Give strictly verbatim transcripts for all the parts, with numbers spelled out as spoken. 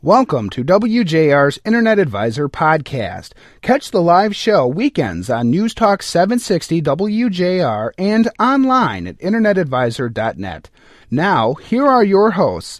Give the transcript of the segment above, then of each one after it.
Welcome to W J R's Internet Advisor podcast. Catch the live show weekends on News Talk seven sixty W J R and online at internet advisor dot net. Now, here are your hosts.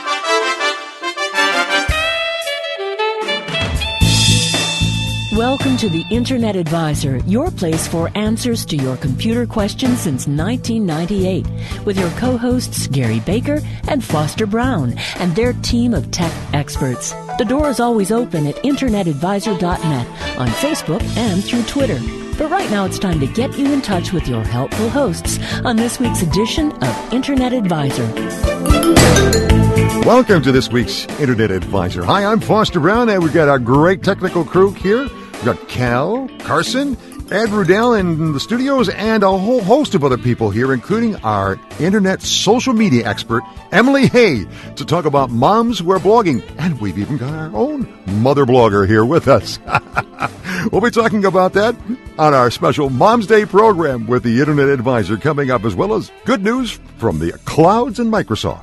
Welcome to the Internet Advisor, your place for answers to your computer questions since nineteen ninety-eight, with your co-hosts Gary Baker and Foster Brown and their team of tech experts. The door is always open at internet advisor dot net, on Facebook and through Twitter. But right now it's time to get you in touch with your helpful hosts on this week's edition of Internet Advisor. Welcome to this week's Internet Advisor. Hi, I'm Foster Brown, and we've got our great technical crew here. We've got Cal, Carson, Ed Rudell in the studios, and a whole host of other people here, including our internet social media expert, Emily Hay, to talk about moms who are blogging. And we've even got our own mother blogger here with us. We'll be talking about that on our special Mom's Day program with the Internet Advisor coming up, as well as good news from the clouds and Microsoft.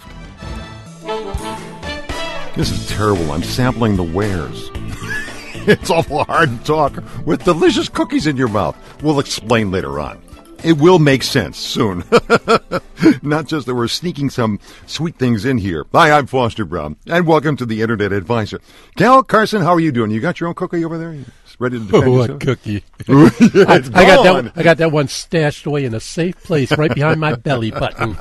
This is terrible. I'm sampling the wares. It's awful hard to talk with delicious cookies in your mouth. We'll explain later on. It will make sense soon. Not just that we're sneaking some sweet things in here. Hi, I'm Foster Brown, and welcome to the Internet Advisor. Cal, Carson, how are you doing? You got your own cookie over there? Ready to defend oh, yourself? What cookie? I, I got that. I got that one stashed away in a safe place, right behind my belly button.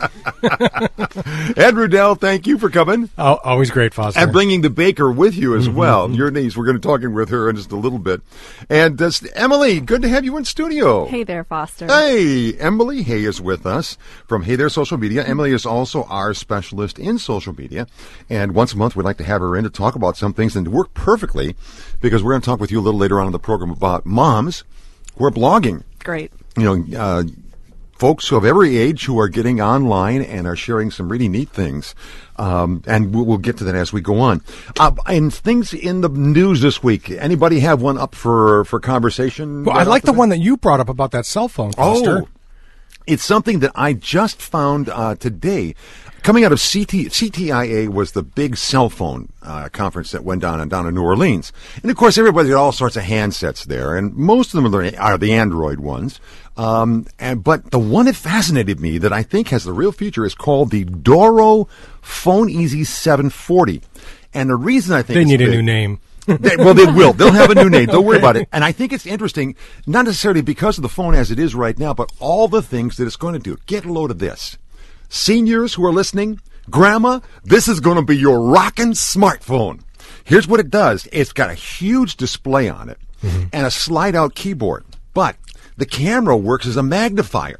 Ed Rudell, thank you for coming. Oh, always great, Foster. And bringing the baker with you as mm-hmm. well. Your niece. We're going to be talking with her in just a little bit. And uh, Emily, good to have you in studio. Hey there, Foster. Hey, Emily Hay is with us from Hey There Social Media. Emily is also our specialist in social media, and once a month we'd like to have her in to talk about some things and to work perfectly, because we're going to talk with you a little later on in the program about moms who are blogging. Great. You know, uh, folks who of every age who are getting online and are sharing some really neat things. Um, and we'll, we'll get to that as we go on. Uh, and things in the news this week. Anybody have one up for, for conversation? Well, I like the one that you brought up about that cell phone, Foster. Oh, it's something that I just found uh, today. Coming out of C T, C T I A was the big cell phone uh, conference that went down, down in New Orleans. And, of course, everybody had all sorts of handsets there, and most of them are, are the Android ones. Um, and, but the one that fascinated me that I think has the real future is called the Doro Phone Easy seven forty. And the reason I think They it's need big, a new name. they, well, they will. They'll have a new name. Don't worry about it. And I think it's interesting, not necessarily because of the phone as it is right now, but all the things that it's going to do. Get a load of this. Seniors who are listening, Grandma, this is going to be your rockin' smartphone. Here's what it does. It's got a huge display on it mm-hmm. and a slide-out keyboard. But the camera works as a magnifier.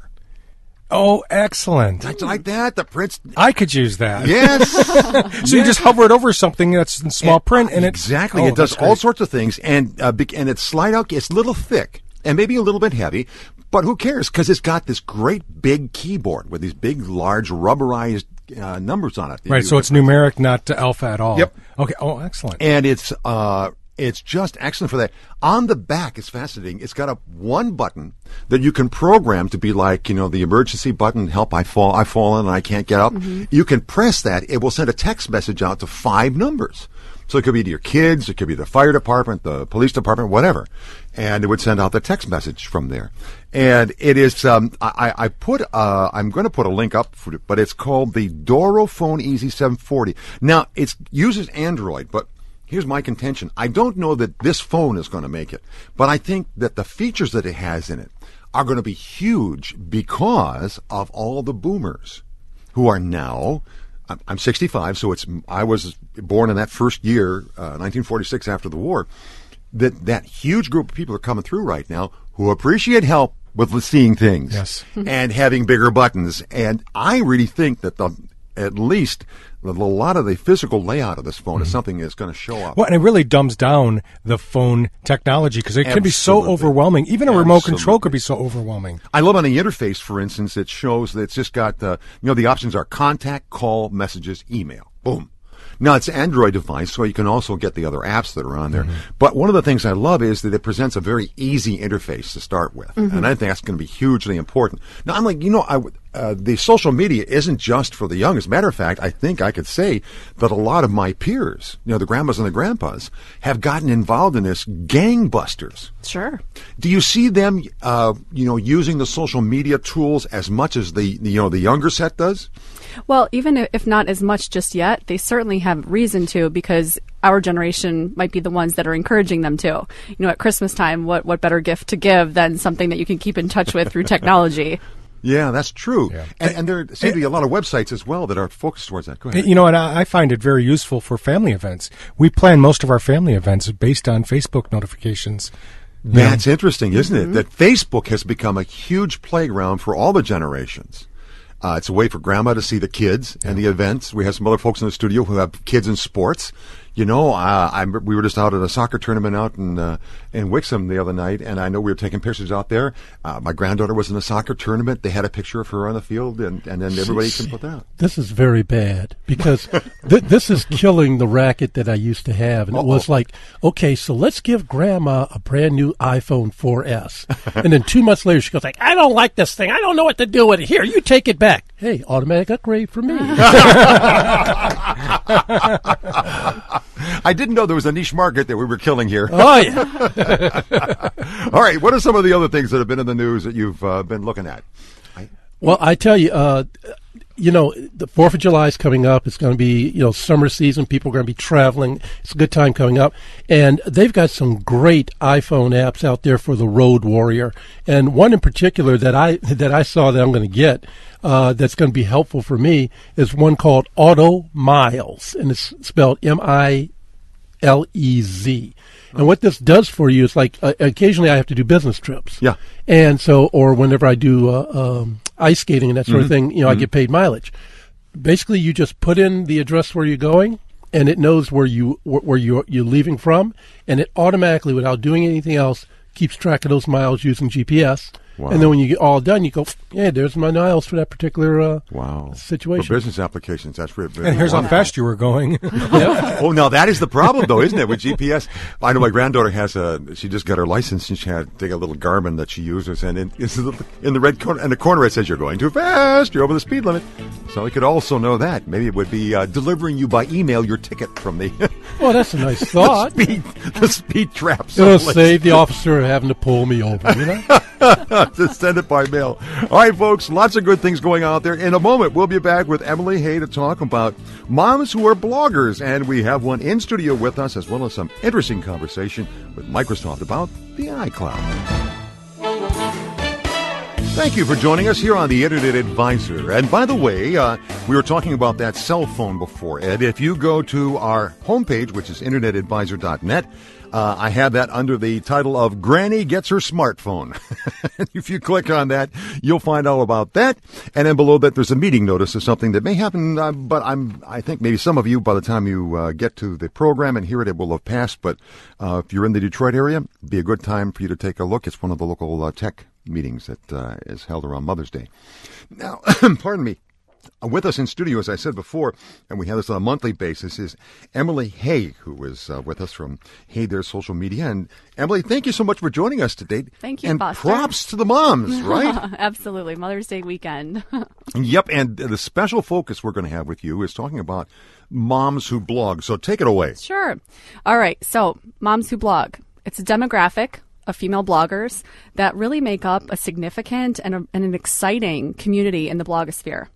Oh, excellent. That's like that. The print's... I could use that. Yes. so yes. you just hover it over something that's in small and, print. and Exactly. It, oh, it does all sorts of things. And, uh, and it's slide-out. It's a little thick and maybe a little bit heavy. But who cares? Because it's got this great big keyboard with these big, large, rubberized uh, numbers on it. Right, so it's numeric, not uh, alpha at all. Yep. Okay. Oh, excellent. And it's uh, it's just excellent for that. On the back, it's fascinating. It's got a one button that you can program to be like, you know, the emergency button. Help! I fall. I've fallen and I can't get up. Mm-hmm. You can press that. It will send a text message out to five numbers. So it could be to your kids, it could be the fire department, the police department, whatever. And it would send out the text message from there. And it is, um, I, I put, uh, I'm going to put a link up for it, but it's called the Doro Phone Easy seven forty. Now, it uses Android, but here's my contention. I don't know that this phone is going to make it, but I think that the features that it has in it are going to be huge because of all the boomers who are now... I'm sixty-five, so it's I was born in that first year, uh, nineteen forty-six, after the war. That that huge group of people are coming through right now who appreciate help with seeing things, yes, and having bigger buttons. And I really think that the at least a lot of the physical layout of this phone mm-hmm. is something that's going to show up. Well, and it really dumbs down the phone technology because it Absolutely. can be so overwhelming. Even a Absolutely. remote control could be so overwhelming. I love on the interface, for instance, it shows that it's just got, uh, you know, the options are contact, call, messages, email. Boom. Now, it's an Android device, so you can also get the other apps that are on there. Mm-hmm. But one of the things I love is that it presents a very easy interface to start with. Mm-hmm. And I think that's going to be hugely important. Now, I'm like, you know, I, uh, the social media isn't just for the young. As a matter of fact, I think I could say that a lot of my peers, you know, the grandmas and the grandpas, have gotten involved in this gangbusters. Sure. Do you see them, uh, you know, using the social media tools as much as the, you know, the younger set does? Well, even if not as much just yet, they certainly have reason to, because our generation might be the ones that are encouraging them to. You know, at Christmas time, what, what better gift to give than something that you can keep in touch with through technology? Yeah, that's true. Yeah. And, and there seem to be a lot of websites as well that are focused towards that. Go ahead. You know, and I I find it very useful for family events. We plan most of our family events based on Facebook notifications. That's interesting, isn't Mm-hmm. it? That Facebook has become a huge playground for all the generations. Uh, it's a way for grandma to see the kids and the events. We have some other folks in the studio who have kids in sports. You know, uh, I, we were just out at a soccer tournament out in uh, in Wixom the other night, and I know we were taking pictures out there. Uh, my granddaughter was in a soccer tournament. They had a picture of her on the field, and, and then everybody can put that. This is very bad because th- this is killing the racket that I used to have. And Uh-oh. it was like, okay, so let's give Grandma a brand new iPhone four S. And then two months later, she goes like, I don't like this thing. I don't know what to do with it. Here, you take it back. Hey, automatic upgrade for me. I didn't know there was a niche market that we were killing here. Oh, yeah. All right, what are some of the other things that have been in the news that you've uh, been looking at? Well, I tell you, uh, you know, the fourth of July is coming up. It's going to be, you know, summer season. People are going to be traveling. It's a good time coming up. And they've got some great iPhone apps out there for the road warrior. And one in particular that I that I saw that I'm going to get uh, that's going to be helpful for me is one called Auto Miles. And it's spelled M I L E Z. And what this does for you is like uh, occasionally I have to do business trips. Yeah. And so, or whenever I do uh, um, ice skating and that sort Mm-hmm. of thing, you know, Mm-hmm. I get paid mileage. Basically, you just put in the address where you're going, and it knows where you wh- where you you're leaving from, and it automatically, without doing anything else, keeps track of those miles using G P S. Wow. And then when you get all done, you go, yeah, there's my miles for that particular uh, Wow. situation. For business applications, that's really And here's how fast you were going. Oh, now that is the problem, though, isn't it? With G P S, I know my granddaughter has a. She just got her license, and she had to take a little Garmin that she uses, and in, in the red corner, in the corner, it says you're going too fast. You're over the speed limit. So we could also know that. Maybe it would be uh, delivering you by email your ticket from the. Well, that's a nice thought. the speed, the speed traps. It'll save the officer having to pull me over, you know? Just send it by mail. All right, folks, lots of good things going on out there. In a moment, we'll be back with Emily Hay to talk about moms who are bloggers. And we have one in studio with us, as well as some interesting conversation with Microsoft about the iCloud. Thank you for joining us here on the Internet Advisor. And by the way, uh, we were talking about that cell phone before, Ed. If you go to our homepage, which is internet advisor dot net, Uh, I have that under the title of Granny Gets Her Smartphone. If you click on that, you'll find all about that. And then below that, there's a meeting notice of something that may happen, uh, but I'm, I think maybe some of you, by the time you uh, get to the program and hear it, it will have passed. But uh, if you're in the Detroit area, it'd be a good time for you to take a look. It's one of the local uh, tech meetings that uh, is held around Mother's Day. Now, pardon me. With us in studio, as I said before, and we have this on a monthly basis, is Emily Hay, who is uh, with us from Hey There Social Media. And Emily, thank you so much for joining us today. Thank you, and Foster. props to the moms, right? Absolutely. Mother's Day weekend. Yep, and the special focus we're going to have with you is talking about moms who blog. So take it away. Sure. All right. So, moms who blog. It's a demographic of female bloggers that really make up a significant and, a, and an exciting community in the blogosphere.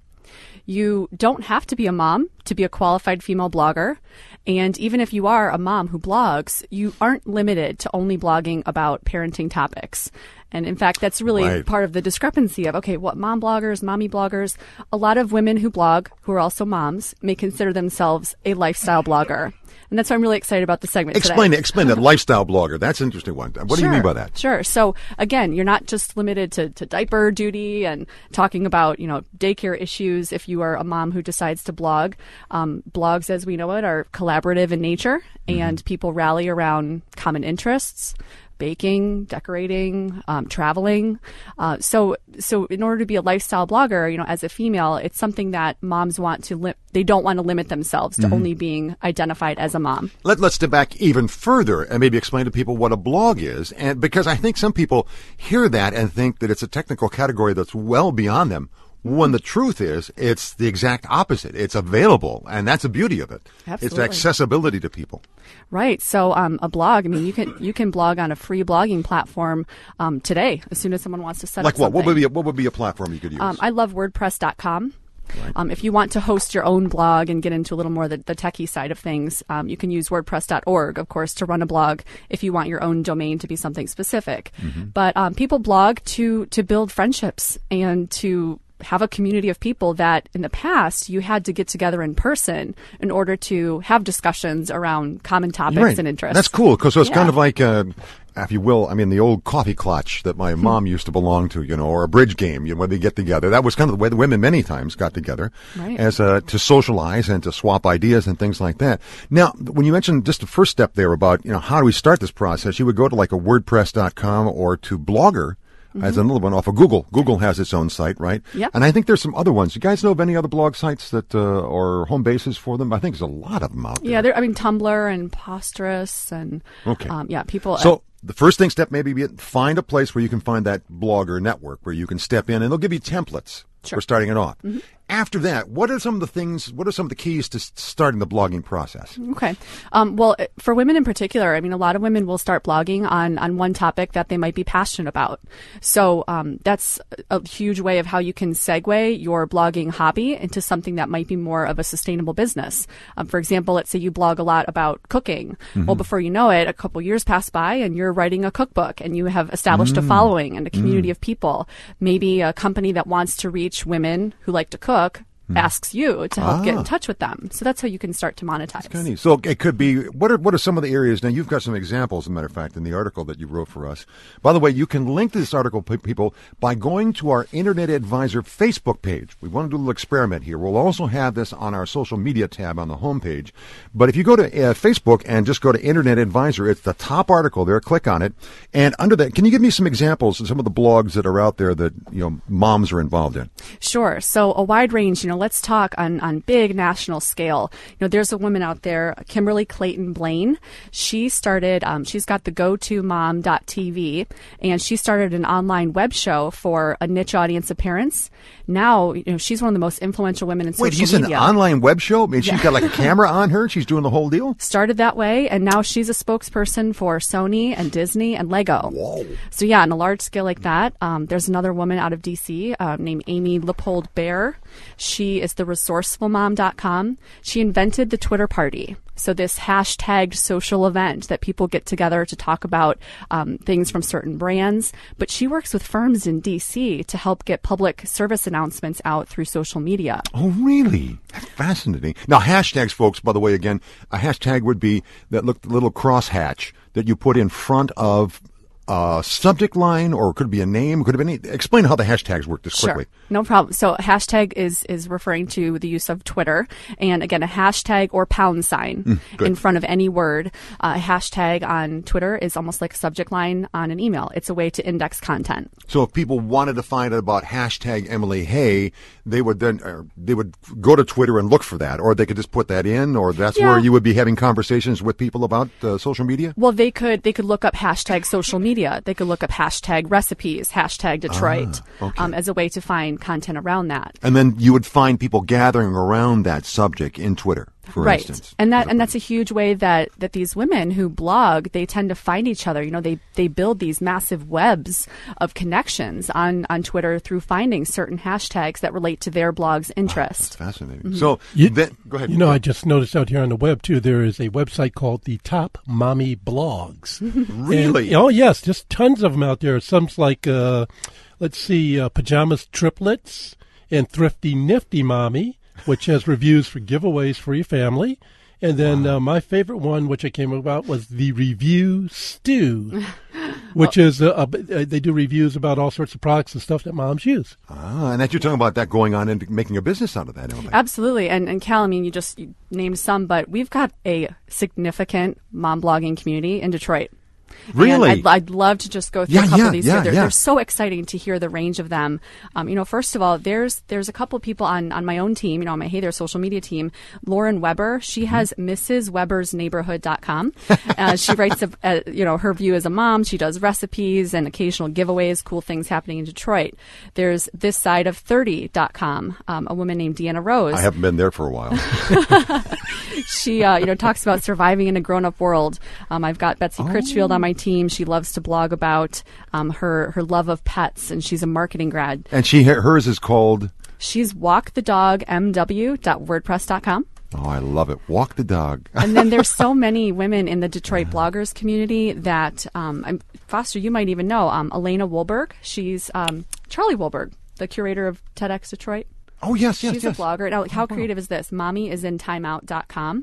You don't have to be a mom to be a qualified female blogger. And even if you are a mom who blogs, you aren't limited to only blogging about parenting topics. And in fact, that's really Right. part of the discrepancy of, okay, what mom bloggers, mommy bloggers, a lot of women who blog, who are also moms, may consider themselves a lifestyle blogger. And that's why I'm really excited about the segment Explain today. it. Explain that lifestyle blogger. That's an interesting one. What do you mean by that? Sure. So again, you're not just limited to, to diaper duty and talking about, you know, daycare issues if you are a mom who decides to blog. Um, blogs, as we know it, are collaborative in nature, Mm-hmm. and people rally around common interests. Baking, decorating, um, traveling. Uh, so, so in order to be a lifestyle blogger, you know, as a female, it's something that moms want to. Li- they don't want to limit themselves to Mm-hmm. only being identified as a mom. Let, let's step back even further and maybe explain to people what a blog is. And because I think some people hear that and think that it's a technical category that's well beyond them. When the truth is, it's the exact opposite. It's available, and that's the beauty of it. Absolutely. It's accessibility to people. Right. So um, a blog, I mean, you can you can blog on a free blogging platform um, today as soon as someone wants to set like up what? something. What would be a, what would be a platform you could use? Um, I love WordPress dot com. Right. Um, if you want to host your own blog and get into a little more the, the techie side of things, um, you can use WordPress dot org, of course, to run a blog if you want your own domain to be something specific. Mm-hmm. But um, people blog to to build friendships and to have a community of people that in the past you had to get together in person in order to have discussions around common topics right. and interests. That's cool because so it's yeah. kind of like, uh, if you will, I mean, the old coffee clutch that my mom used to belong to, you know, or a bridge game, you know, when they get together. That was kind of the way the women many times got together right. as uh, to socialize and to swap ideas and things like that. Now, when you mentioned just the first step there about, you know, how do we start this process, you would go to like a WordPress dot com or to Blogger. Mm-hmm. As another one off of Google. Google has its own site, right? Yep. And I think there's some other ones. You guys know of any other blog sites that uh, or home bases for them? I think there's a lot of them out there. Yeah, there, I mean, Tumblr and Posterous and okay. um, yeah, people. So the first thing step maybe be find a place where you can find that blogger network where you can step in, and they'll give you templates sure. for starting it off. Mm-hmm. After that, what are some of the things, what are some of the keys to starting the blogging process? Okay. Um, well, for women in particular, I mean, a lot of women will start blogging on, on one topic that they might be passionate about. So um, that's a huge way of how you can segue your blogging hobby into something that might be more of a sustainable business. Um, for example, let's say you blog a lot about cooking. Mm-hmm. Well, before you know it, a couple years pass by and you're writing a cookbook and you have established mm. a following and a community mm. of people. Maybe a company that wants to reach women who like to cook asks you to help ah. get in touch with them. So that's how you can start to monetize. That's kind of neat. So it could be, what are what are some of the areas, now you've got some examples, as a matter of fact, in the article that you wrote for us. By the way, you can link to this article, people, by going to our Internet Advisor Facebook page. We want to do a little experiment here. We'll also have this on our social media tab on the homepage. But if you go to uh, Facebook and just go to Internet Advisor, it's the top article there, click on it. And under that, can you give me some examples of some of the blogs that are out there that, you know, moms are involved in? Sure. So a wide range, you know, let's talk on, on big national scale. You know, there's a woman out there, Kimberly Clayton Blaine. She started, um, she's got the go to mom dot t v, and she started an online web show for a niche audience of parents. Now, you know, she's one of the most influential women in Wait, social she's media. an online web show? I mean, she's Yeah. got like a camera on her? She's doing the whole deal? Started that way, and now she's a spokesperson for Sony and Disney and Lego. Whoa. So yeah, on a large scale like that, um, there's another woman out of D C uh, named Amy Leopold Bear. She is the resourceful mom dot com. She invented the Twitter party. So this hashtagged social event that people get together to talk about um, things from certain brands. But she works with firms in D C to help get public service announcements out through social media. Oh, really? That's fascinating. Now, hashtags, folks, by the way, again, a hashtag would be that look, little crosshatch that you put in front of a subject line, or it could be a name, could have been any. Explain how the hashtags work just quickly. Sure. No problem. So a hashtag is, is referring to the use of Twitter. And again, a hashtag or pound sign Mm, in front of any word. Uh, a hashtag on Twitter is almost like a subject line on an email. It's a way to index content. So if people wanted to find out about hashtag Emily Hay, they would then uh, they would go to Twitter and look for that, or they could just put that in, or that's Yeah. where you would be having conversations with people about uh, social media? Well, they could they could look up hashtag social media. They could look up hashtag recipes, hashtag Detroit, Ah, okay. um, as a way to find content around that. And then you would find people gathering around that subject in Twitter, for right. instance. And that and that's a huge way that, that these women who blog, they tend to find each other. You know, they, they build these massive webs of connections on, on Twitter through finding certain hashtags that relate to their blog's interest. That's fascinating. Mm-hmm. So You, then, go ahead. You know, I just noticed out here on the web, too, there is a website called the Top Mommy Blogs. Really? And, oh, yes, just tons of them out there. Some's like, uh, let's see, uh, Pajamas Triplets and Thrifty Nifty Mommy, which has reviews for giveaways for your family. And then wow. uh, my favorite one, which I came about, was the Review Stew, which well, is, uh, uh, they do reviews about all sorts of products and stuff that moms use. Ah, and that you're talking about that going on and making a business out of that, don't they? Absolutely. And, and Cal, I mean, you just you named some, but we've got a significant mom blogging community in Detroit. Really? And I'd, I'd love to just go through Yeah, a couple yeah, of these. yeah, they're, yeah. they're so exciting to hear the range of them. Um, you know, first of all, there's there's a couple of people on, on my own team, you know, on my Hey There social media team. Lauren Weber, she has Missus Weber's Neighborhood dot com. Uh, she writes, a, a, you know, her view as a mom. She does recipes and occasional giveaways, cool things happening in Detroit. There's This Side of thirty dot com, um, a woman named Deanna Rose. I haven't been there for a while. She, uh, you know, talks about surviving in a grown-up world. Um, I've got Betsy Critchfield on my team. She loves to blog about um, her her love of pets, and she's a marketing grad. And she hers is called. She's walk the dog m w dot wordpress dot com. Oh, I love it. Walk the dog. And then there's so many women in the Detroit bloggers community that um, I'm, Foster, you might even know. Um, Elena Woolberg. She's um, Charlie Woolberg, the curator of TEDx Detroit. Oh, yes, yes, She's yes. a blogger. Now, how creative is this? Mommy is in timeout dot com.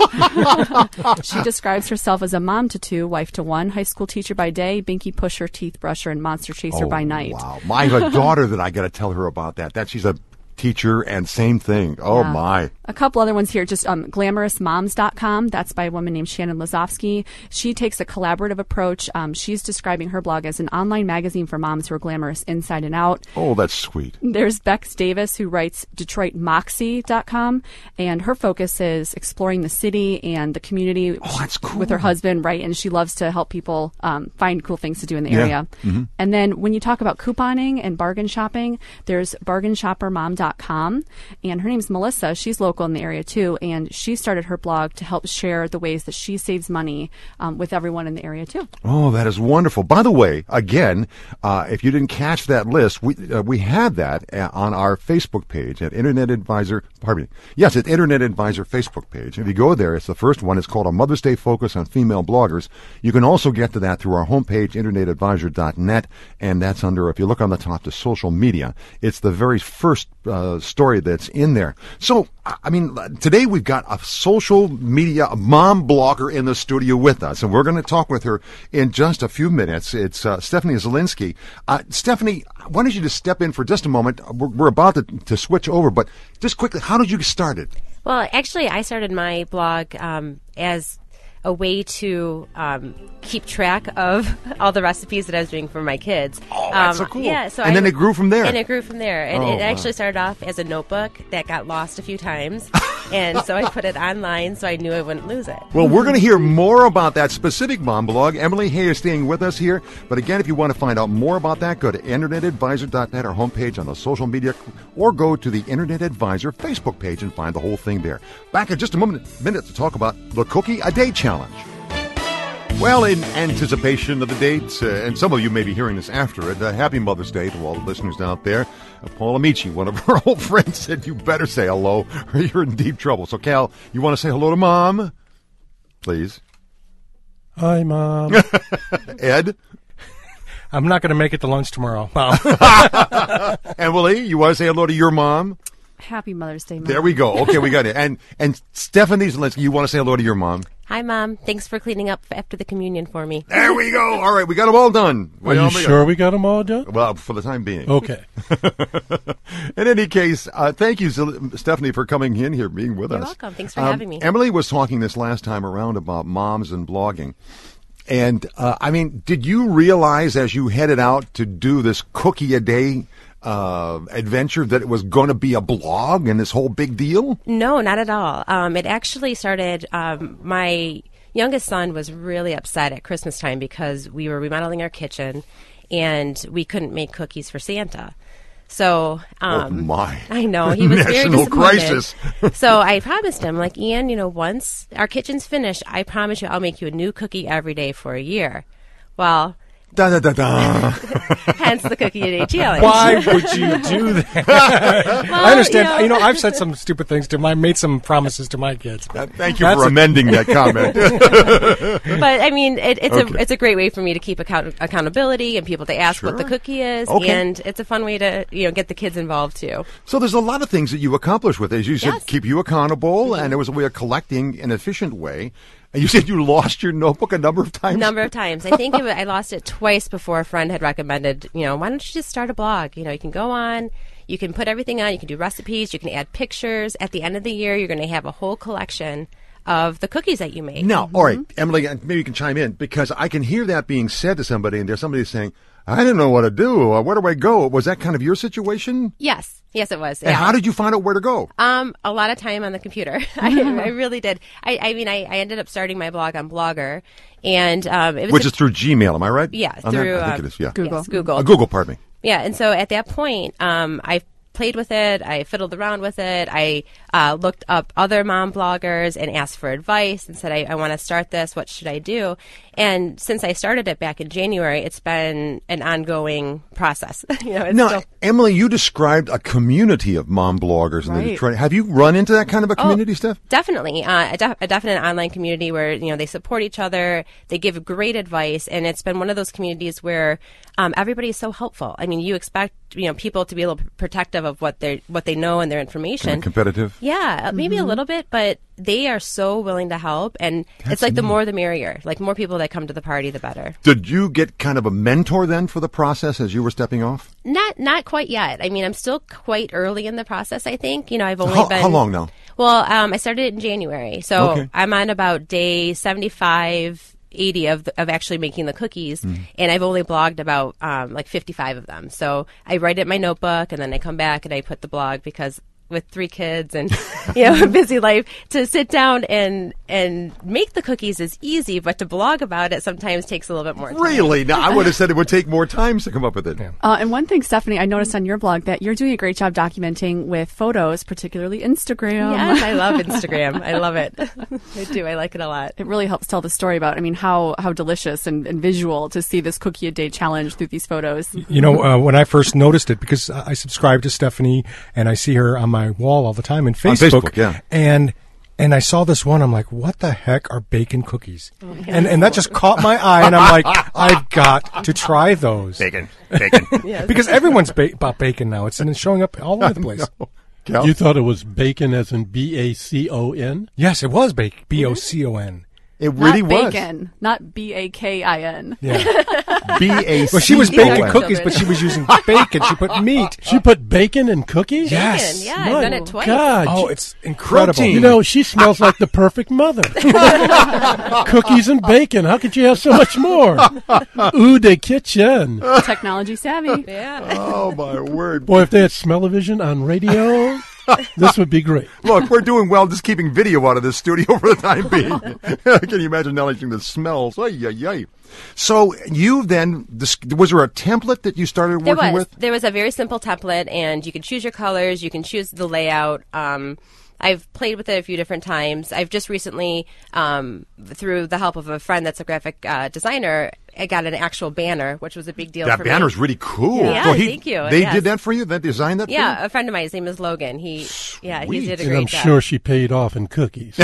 She describes herself as a mom to two, wife to one, high school teacher by day, binky pusher, teeth brusher, and monster chaser Oh, by night. Wow. I have a daughter that I got to tell her about that. That she's a teacher and same thing. Oh, Yeah. my. A couple other ones here, just um, glamorous moms dot com. That's by a woman named Shannon Lazowski. She takes a collaborative approach. Um, she's describing her blog as an online magazine for moms who are glamorous inside and out. Oh, that's sweet. There's Bex Davis, who writes Detroit Moxie dot com, and her focus is exploring the city and the community Oh, that's cool. with her husband, right? And she loves to help people um, find cool things to do in the Yeah. area. Mm-hmm. And then when you talk about couponing and bargain shopping, there's bargain shopper mom dot com, and her name's Melissa. She's local in the area too, and she started her blog to help share the ways that she saves money um, with everyone in the area too. Oh, that is wonderful. By the way, again, uh, if you didn't catch that list, we uh, we had that uh, on our Facebook page at Internet Advisor. Pardon me. Yes, at Internet Advisor Facebook page. If you go there, it's the first one. It's called A Mother's Day Focus on Female Bloggers. You can also get to that through our homepage, internet advisor dot net, and that's under, if you look on the top, to social media. It's the very first uh, story that's in there. So, I mean, today we've got a social media a mom blogger in the studio with us, and we're going to talk with her in just a few minutes. It's uh, Stephanie Zielinski. Uh, Stephanie, why don't you just step in for just a moment? We're, we're about to, to switch over, but just quickly, how did you get started? Well, actually, I started my blog um, as a way to um, keep track of all the recipes that I was doing for my kids. Oh, that's um, so cool. Yeah, so and I, then it grew from there. And it grew from there. And Oh, it wow. actually started off as a notebook that got lost a few times. And so I put it online so I knew I wouldn't lose it. Well, we're going to hear more about that specific mom blog. Emily Hay is staying with us here. But again, if you want to find out more about that, go to internet advisor dot net, our homepage on the social media, or go to the Internet Advisor Facebook page and find the whole thing there. Back in just a moment, minute to talk about the Cookie a Day Challenge. Well, in anticipation of the dates, uh, and some of you may be hearing this after it, uh, happy Mother's Day to all the listeners out there. Uh, Paul Amici, one of our old friends, said you better say hello or you're in deep trouble. So, Cal, you want to say hello to Mom? Please. Hi, Mom. Ed? I'm not going to make it to lunch tomorrow. Mom. Emily, you want to say hello to your mom? Happy Mother's Day, Mom. There we go. Okay, we got it. And and Stephanie Zielinski, you want to say hello to your mom? Hi, Mom. Thanks for cleaning up after the communion for me. There we go. All right, we got them all done. Are We you all- sure we got them all done? Well, for the time being. Okay. In any case, uh, thank you, Zil- Stephanie, for coming in here, being with You're us. welcome. Thanks for Um, having me. Emily was talking this last time around about moms and blogging. And, uh, I mean, did you realize as you headed out to do this cookie a day uh, adventure that it was going to be a blog and this whole big deal? No, not at all. Um, it actually started, um, my youngest son was really upset at Christmas time because we were remodeling our kitchen and we couldn't make cookies for Santa. So, um, Oh, my. I know, he was very National disappointed. crisis. So I promised him, like, Ian, you know, once our kitchen's finished, I promise you I'll make you a new cookie every day for a year. Well, Da da da da. hence the cookie a day challenge. Why would you do that? Well, I understand. you know- You know, I've said some stupid things to my, made some promises to my kids. Uh, Thank you That's for a- amending that comment. But I mean, it, it's Okay. a it's a great way for me to keep account- accountability and people to ask what the Sure. cookie is, Okay. and it's a fun way to you know get the kids involved too. So there's a lot of things that you accomplish with it. As you said, Yes. keep you accountable, and it was a way of collecting in an efficient way. And you said you lost your notebook a number of times? Number of times, I think it, wa- I lost it twice before a friend had recommended, you know, why don't you just start a blog? You know, you can go on, you can put everything on, you can do recipes, you can add pictures. At the end of the year, you're going to have a whole collection of the cookies that you make. Now, all right, Emily, maybe you can chime in, because I can hear that being said to somebody, and there's somebody saying, I didn't know what to do. Uh, Where do I go? Was that kind of your situation? Yes. Yes, it was. And yeah. how did you find out where to go? Um, a lot of time on the computer. I, I really did. I, I mean, I, I ended up starting my blog on Blogger, and um, it was Which a, is through Gmail, am I right? Yeah, On that? through I think um, it is, yeah. Google. Yes, Google. Uh, Google, pardon me. Yeah, and so at that point, um, I played with it. I fiddled around with it. I uh, looked up other mom bloggers and asked for advice and said, I, I want to start this. What should I do? And since I started it back in January, it's been an ongoing process. you know, it's Now, still- Emily, you described a community of mom bloggers in the Right. Detroit. Have you run into that kind of a community, Oh, Steph? Definitely. Uh, a, def- a definite online community where, you know, they support each other, they give great advice, and it's been one of those communities where um, everybody is so helpful. I mean, you expect, you know, people to be a little protective of what they what they know and their information. Kind of competitive? Yeah, uh, maybe a little bit, but they are so willing to help, and it's like the more the merrier. Like, more people that come to the party, the better. Did you get kind of a mentor then for the process as you were stepping off? Not not quite yet. I mean, I'm still quite early in the process, I think. You know, I've only How, been... how long now? Well, um, I started it in January, so Okay. I'm on about day seventy-five, eighty of the, of actually making the cookies, Mm. and I've only blogged about um, like fifty-five of them. So I write it in my notebook, and then I come back and I put the blog, because with three kids and you know a busy life, to sit down and and make the cookies is easy, but to blog about it sometimes takes a little bit more time. Really? Now, I would have said it would take more time to come up with it. Uh, and one thing, Stephanie, I noticed on your blog that you're doing a great job documenting with photos, particularly Instagram. Yes, I love Instagram. I love it. I do. I like it a lot. It really helps tell the story about, I mean, how, how delicious and, and visual to see this cookie a day challenge through these photos. You know, uh, when I first noticed it, because I I subscribe to Stephanie and I see her on my wall all the time in Facebook, Facebook, yeah. and and I saw this one. I'm like, what the heck are bacon cookies? And and that just caught my eye, and I'm like, I've got to try those. Bacon. Bacon. Because everyone's ba- about bacon now. It's, and it's showing up all over the place. Cal? You thought it was bacon as in B A C O N? Yes, it was bacon. B O C O N. It really not was. bacon, not B A K I N. Yeah. B A C. Well, she was These are baking children. cookies, but she was using bacon. She put meat. She put bacon in cookies? Yes. Yeah, I've My done it twice. God. Oh, it's incredible. Protein. You know, she smells like the perfect mother. Cookies and bacon. How could you have so much more? Ooh, the kitchen. Technology savvy. Yeah. Oh, my word. Boy, if they had smell-o-vision on radio, this would be great. Look, we're doing well just keeping video out of this studio for the time being. Can you imagine acknowledging the smells? Ay, ay, ay. So you then, this, was there a template that you started There working was. with? There was a very simple template, and you can choose your colors, you can choose the layout. Um, I've played with it a few different times. I've just recently, um, through the help of a friend that's a graphic uh, designer, I got an actual banner, which was a big deal That for banner's me. really cool. Yeah, So he- thank you. They Yes. did that for you? They designed that for you? Yeah, a friend of mine, his name is Logan. He, yeah, he Sweet. did a And great I'm job. sure she paid off in cookies.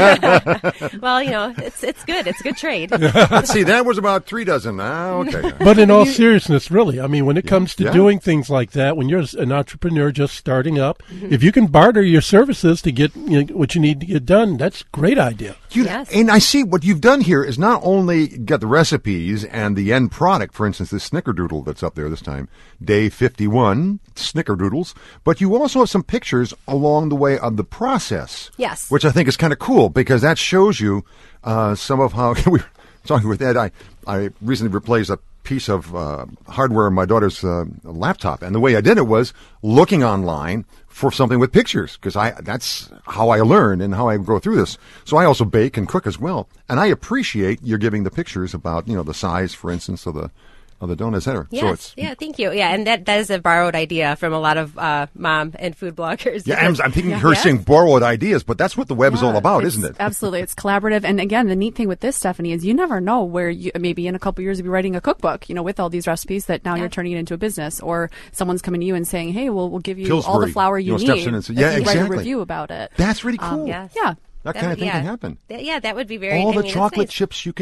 Well, you know, it's it's good. It's a good trade. Let's see, that was about three dozen. Ah, okay. But in all seriousness, really, I mean, when it comes to Yeah. doing things like that, when you're an entrepreneur just starting up, if you can barter your services to get you know, what you need to get done, that's a great idea. You, Yes. And I see what you've done here is not only got the recipes and the end product, for instance, this snickerdoodle that's up there this time, day fifty-one, snickerdoodles, but you also have some pictures along the way of the process. Yes. Which I think is kind of cool because that shows you uh, some of how we were talking with Ed. I, I recently replaced a piece of uh, hardware on my daughter's uh, laptop, and the way I did it was looking online for something with pictures because I that's how I learn and how I go through this. So I also bake and cook as well, and I appreciate you're giving the pictures about you know the size, for instance, of the of the donut, et cetera. Yes, So it's yeah, thank you. Yeah, and that, that is a borrowed idea from a lot of uh, mom and food bloggers. yeah. I'm, I'm thinking Yeah. her Yes. saying borrowed ideas, but that's what the web is all Yeah, about, it's- isn't it? Absolutely. It's collaborative. And again, the neat thing with this, Stephanie, is you never know where you, maybe in a couple years you'll be writing a cookbook, you know, with all these recipes that now Yeah. you're turning it into a business, or someone's coming to you and saying, hey, well, we'll give you all Pillsbury, the flour you, you know, need. steps in and says- if yeah, you write exactly. a review about it. That's really cool. Um, yes. Yeah. That kind of would- thing yeah. can happen. Th- Yeah, that would be very. All I the mean, it's chocolate nice. chips you can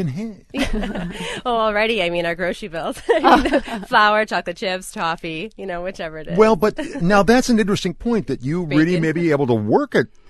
have. Oh, already, I mean, our grocery bills: flour, chocolate chips, toffee. You know, whichever it is. Well, but now that's an interesting point that you really Bacon. may be able to work at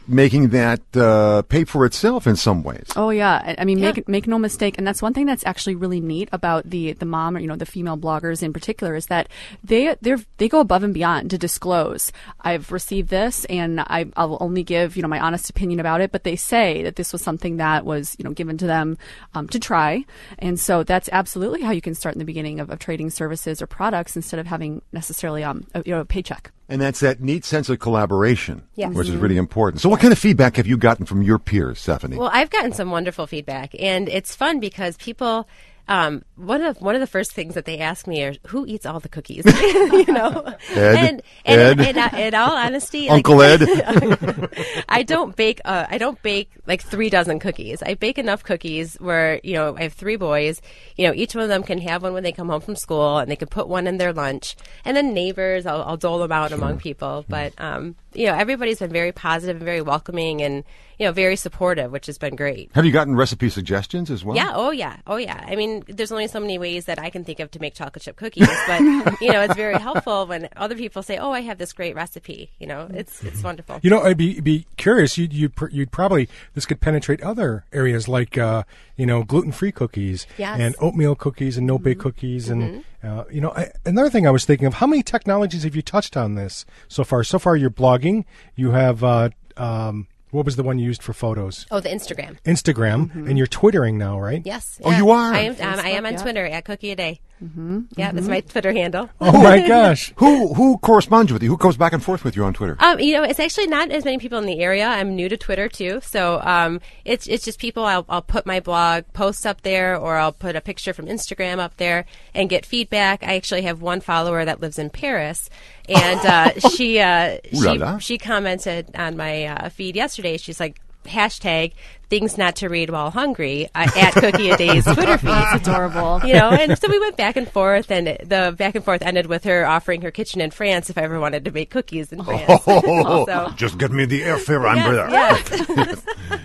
making that uh, pay for itself in some ways. Oh yeah, I- I mean, Yeah. make make no mistake, and that's one thing that's actually really neat about the the mom, or you know, the female bloggers in particular, is that they they they go above and beyond to disclose. I've received this, and I I'll only give you know my honest opinion about it, but they say that this was something that was you know given to them um, to try, and so that's absolutely how you can start in the beginning of, of trading services or products instead of having necessarily um a, you know a paycheck. And that's that neat sense of collaboration, Yes. which is really important. So what kind of feedback have you gotten from your peers, Stephanie? Well, I've gotten some wonderful feedback, and it's fun because people. Um, one of one of the first things that they ask me is who eats all the cookies, you know. Ed, and and Ed. in, in, in all honesty, Uncle like, Ed. I don't bake. Uh, I don't bake like three dozen cookies. I bake enough cookies where you know I have three boys. You know, each one of them can have one when they come home from school, and they can put one in their lunch. And then neighbors, I'll, I'll dole them out among people. But um, you know, everybody's been very positive and very welcoming, and you know, very supportive, which has been great. Have you gotten recipe suggestions as well? Yeah, oh yeah, oh yeah. I mean, there's only so many ways that I can think of to make chocolate chip cookies, but you know, it's very helpful when other people say, "Oh, I have this great recipe." You know, it's it's wonderful. You know, I'd be be curious. You'd you'd, pr- you'd probably this could penetrate other areas like uh, you know gluten free cookies Yes. and oatmeal cookies and no bake cookies and uh, you know I, another thing I was thinking of. How many technologies have you touched on this so far? So far, you're blogging. You have uh, um, what was the one you used for photos? Oh, the Instagram. Instagram, and you're Twittering now, right? Yes. Oh, yeah. you are? I am. Um, I am on yeah. Twitter at Cookie a Day. Mm-hmm. Yeah, that's my Twitter handle. Oh my gosh! Who who corresponds with you? Who goes back and forth with you on Twitter? Um, you know, it's actually not as many people in the area. I'm new to Twitter too, so um, it's it's just people. I'll I'll put my blog posts up there, or I'll put a picture from Instagram up there and get feedback. I actually have one follower that lives in Paris, and uh, she uh, Ooh la she la. she commented on my uh, feed yesterday. She's like, hashtag things not to read while hungry uh, at Cookie a Day's Twitter feed. It's adorable. You know, and so we went back and forth, and the back and forth ended with her offering her kitchen in France if I ever wanted to make cookies in France. So- Just get me the airfare. I'm there. Yes, yes.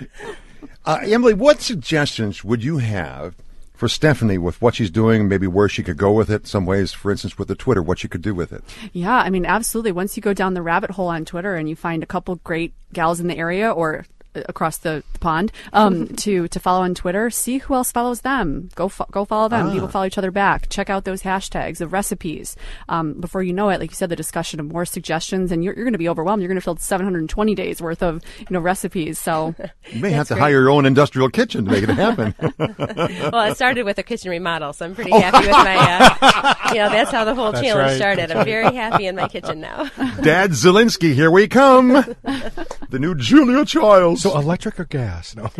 Uh, Emily, what suggestions would you have for Stephanie with what she's doing, maybe where she could go with it, some ways, for instance, with the Twitter, what she could do with it? Yeah, I mean, absolutely. Once you go down the rabbit hole on Twitter and you find a couple great gals in the area or across the, the pond um, to to follow on Twitter, see who else follows them. Go fo- go follow them. People follow each other back. Check out those hashtags of recipes. Um, before you know it, like you said, the discussion of more suggestions, and you're, you're going to be overwhelmed. You're going to fill seven hundred twenty days worth of you know recipes. So You may have to hire your own industrial kitchen to make it happen. Well, it started with a kitchen remodel, so I'm pretty happy with my, uh, you know, that's how the whole That's challenge right. started. I'm very happy in my kitchen now. Dad Zielinski, here we come. The new Julia Childs. So electric or gas? No.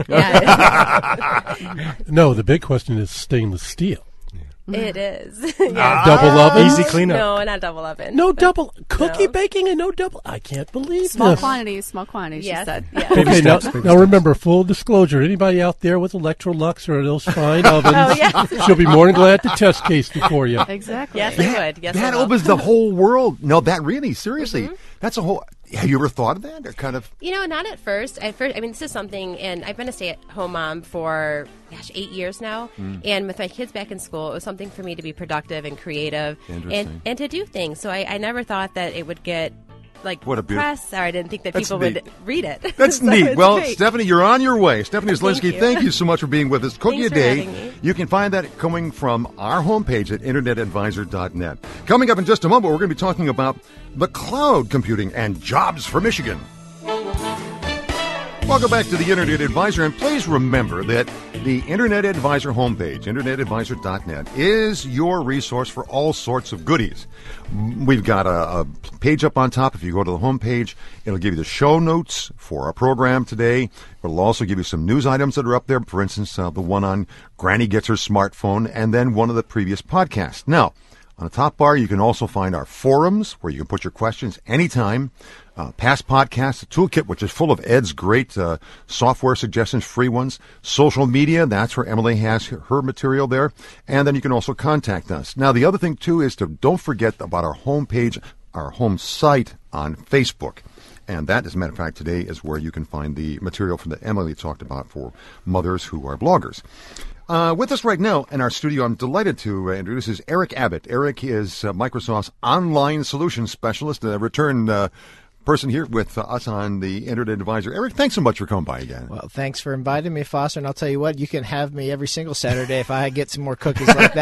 Yeah, No, the big question is stainless steel. it is. Yeah. Double oven? Easy cleanup. No, not double oven. No double cookie No. baking and no double. I can't believe small this. quantities, small quantities. Yes. She said. Yeah. Baby Okay, now, steps, baby now steps. remember, full disclosure, anybody out there with Electrolux or those fine ovens, Oh, yes. she'll be more than glad to test case you for you. Exactly. Yes, I would. Yes, I that will. opens the whole world. No, that really, seriously, Mm-hmm. that's a whole. Have you ever thought of that? Or kind of. You know, not at first. At first, I mean, this is something, and I've been a stay-at-home mom for, gosh, eight years now. Mm. And with my kids back in school, it was something for me to be productive and creative Interesting. and, and to do things. So I, I never thought that it would get, like, What a beautiful- press, or I didn't think that That's people neat. would read it. That's So neat. it's Well, great. Stephanie, you're on your way. Stephanie Zielinski, you. thank you so much for being with us. Cookie Thanks a for Day. having me. You can find that coming from our homepage at internet advisor dot net. Coming up in just a moment, we're going to be talking about the cloud computing and jobs for Michigan. Welcome back to the Internet Advisor, and please remember that the Internet Advisor homepage, internet advisor dot net, is your resource for all sorts of goodies. We've got a, a page up on top. If you go to the homepage, it'll give you the show notes for our program today. It'll also give you some news items that are up there. For instance, uh, the one on Granny Gets Her Smartphone, and then one of the previous podcasts. Now, on the top bar, you can also find our forums where you can put your questions anytime. Uh, past podcasts, the toolkit, which is full of Ed's great uh, software suggestions, free ones. Social media, that's where Emily has her, her material there. And then you can also contact us. Now, the other thing, too, is to don't forget about our homepage, our home site on Facebook. And that, as a matter of fact, today is where you can find the material from that Emily talked about for mothers who are bloggers. Uh, with us right now in our studio, I'm delighted to uh, introduce is Eric Abbott. Eric is uh, Microsoft's online solutions specialist, a return uh, person here with uh, us on the Internet Advisor. Eric, thanks so much for coming by again. Well, thanks for inviting me, Foster, and I'll tell you what, you can have me every single Saturday if I get some more cookies like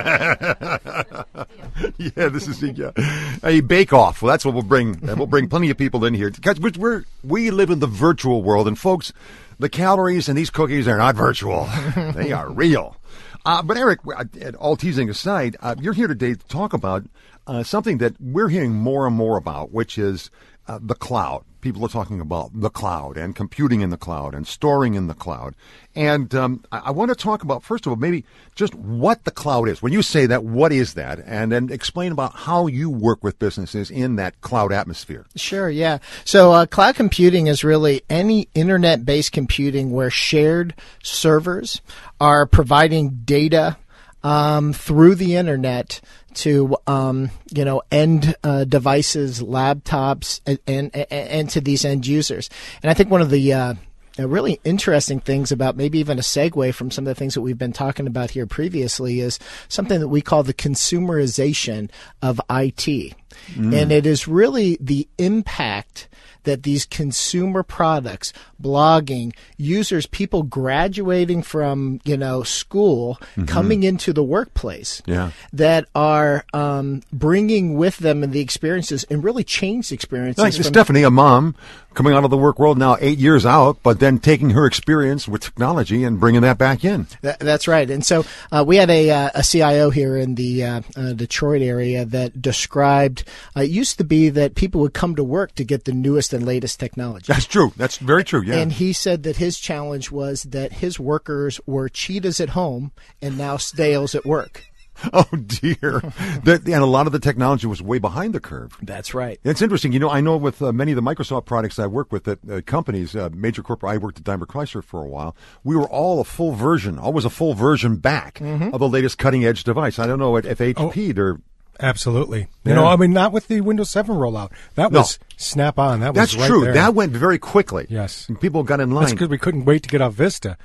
that. Yeah, this is yeah. a bake-off. Well, that's what we'll bring. We'll bring plenty of people in here. Because we're, we live in the virtual world, and folks, the calories in these cookies are not virtual. They are real. Uh, but Eric, all teasing aside, uh, you're here today to talk about uh, something that we're hearing more and more about, which is uh, the cloud. People are talking about the cloud and computing in the cloud and storing in the cloud. And um, I, I want to talk about, first of all, maybe just what the cloud is. When you say that, what is that? And then explain about how you work with businesses in that cloud atmosphere. Sure, yeah. So uh, cloud computing is really any internet-based computing where shared servers are providing data um, through the internet to um, you know end uh, devices, laptops, and, and and to these end users. And I think one of the uh, really interesting things about maybe even a segue from some of the things that we've been talking about here previously is something that we call the consumerization of I T. Mm. And it is really the impact that these consumer products, blogging, users, people graduating from, you know, school, mm-hmm. coming into the workplace, yeah. that are um, bringing with them the experiences and really changed experiences. Like Stephanie, a mom coming out of the work world now eight years out, but then taking her experience with technology and bringing that back in. That, that's right. And so uh, we had a, uh, a C I O here in the uh, uh, Detroit area that described, uh, it used to be that people would come to work to get the newest and latest technology. That's true. That's very true, yeah. And he said that his challenge was that his workers were cheetahs at home and now snails at work. Oh, dear. the, and a lot of the technology was way behind the curve. That's right. It's interesting. You know, I know with uh, many of the Microsoft products I work with at uh, companies, uh, major corporate, I worked at Daimler Chrysler for a while. We were all a full version, always a full version back mm-hmm. of the latest cutting edge device. I don't know if H P, they're... Absolutely. Yeah. You know, I mean, not with the Windows seven rollout. That was no. snap on. That was That's right true. there. That went very quickly. Yes. And people got in line. That's because we couldn't wait to get off Vista.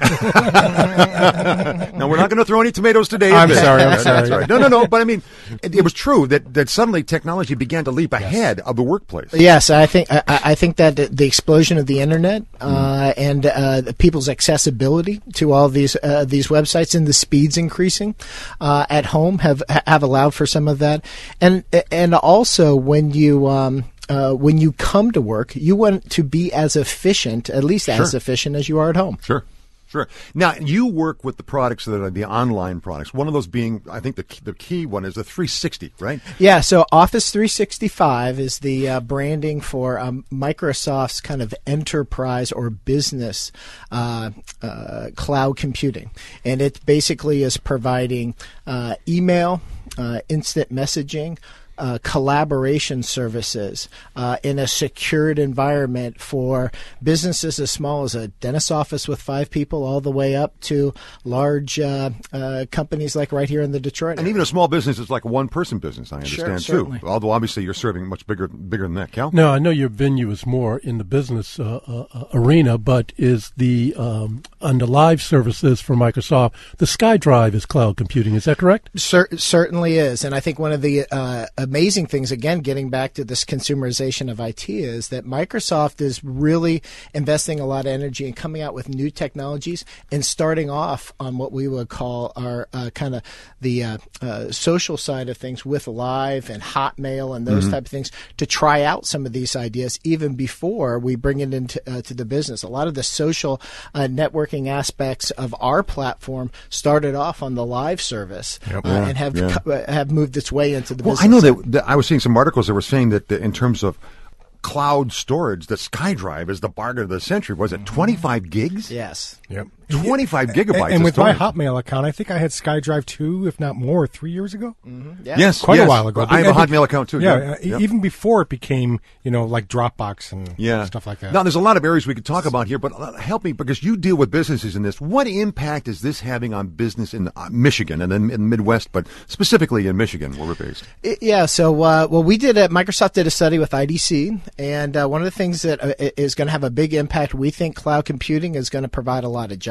Now, we're not going to throw any tomatoes today. I'm sorry. I'm sorry. Right. No, no, no. But I mean, it, it was true that, that suddenly technology began to leap ahead yes. of the workplace. Yes, I think I, I think that the explosion of the internet uh, mm. and uh, people's accessibility to all these uh, these websites and the speeds increasing uh, at home have have allowed for some of that, and and also when you. Um, Uh, when you come to work, you want to be as efficient, at least sure. as efficient as you are at home. Sure, sure. Now, you work with the products that are the online products. One of those being, I think the key, the key one is the three sixty, right? Yeah, so Office three sixty-five is the uh, branding for um, Microsoft's kind of enterprise or business uh, uh, cloud computing. And it basically is providing uh, email, uh, instant messaging, Uh, collaboration services uh, in a secured environment for businesses as small as a dentist's office with five people all the way up to large uh, uh, companies like right here in the Detroit And area. even a small business is like a one-person business, I understand, sure, too. Although, obviously, you're serving much bigger bigger than that, Cal? No, I know your venue is more in the business uh, uh, arena, but is the, um, on the live services for Microsoft, the SkyDrive is cloud computing. Is that correct? Cer- certainly is. And I think one of the uh, amazing things, again, getting back to this consumerization of I T, is that Microsoft is really investing a lot of energy in coming out with new technologies and starting off on what we would call our uh, kind of the uh, uh, social side of things with Live and Hotmail and those mm-hmm. type of things to try out some of these ideas even before we bring it into uh, to the business. A lot of the social uh, networking aspects of our platform started off on the Live service yep. uh, yeah, and have yeah. co- have moved its way into the well, business. I know that, that I was seeing some articles that were saying that the, in terms of cloud storage, the SkyDrive is the bargain of the century. Was it twenty-five gigs? Yes. Yep. twenty-five gigabytes. And, and with storage. my Hotmail account, I think I had SkyDrive two, if not more, three years ago. Mm-hmm. Yeah. Yes, quite yes. a while ago. I have a Hotmail account too. Yeah, yeah. uh, Yep. even before it became, you know, like Dropbox and yeah. stuff like that. Now, there's a lot of areas we could talk about here, but help me because you deal with businesses in this. What impact is this having on business in uh, Michigan and then in the Midwest, but specifically in Michigan, where we're based? It, yeah. So, uh, well, we did a, Microsoft did a study with I D C, and uh, one of the things that uh, is going to have a big impact, we think cloud computing is going to provide a lot of jobs.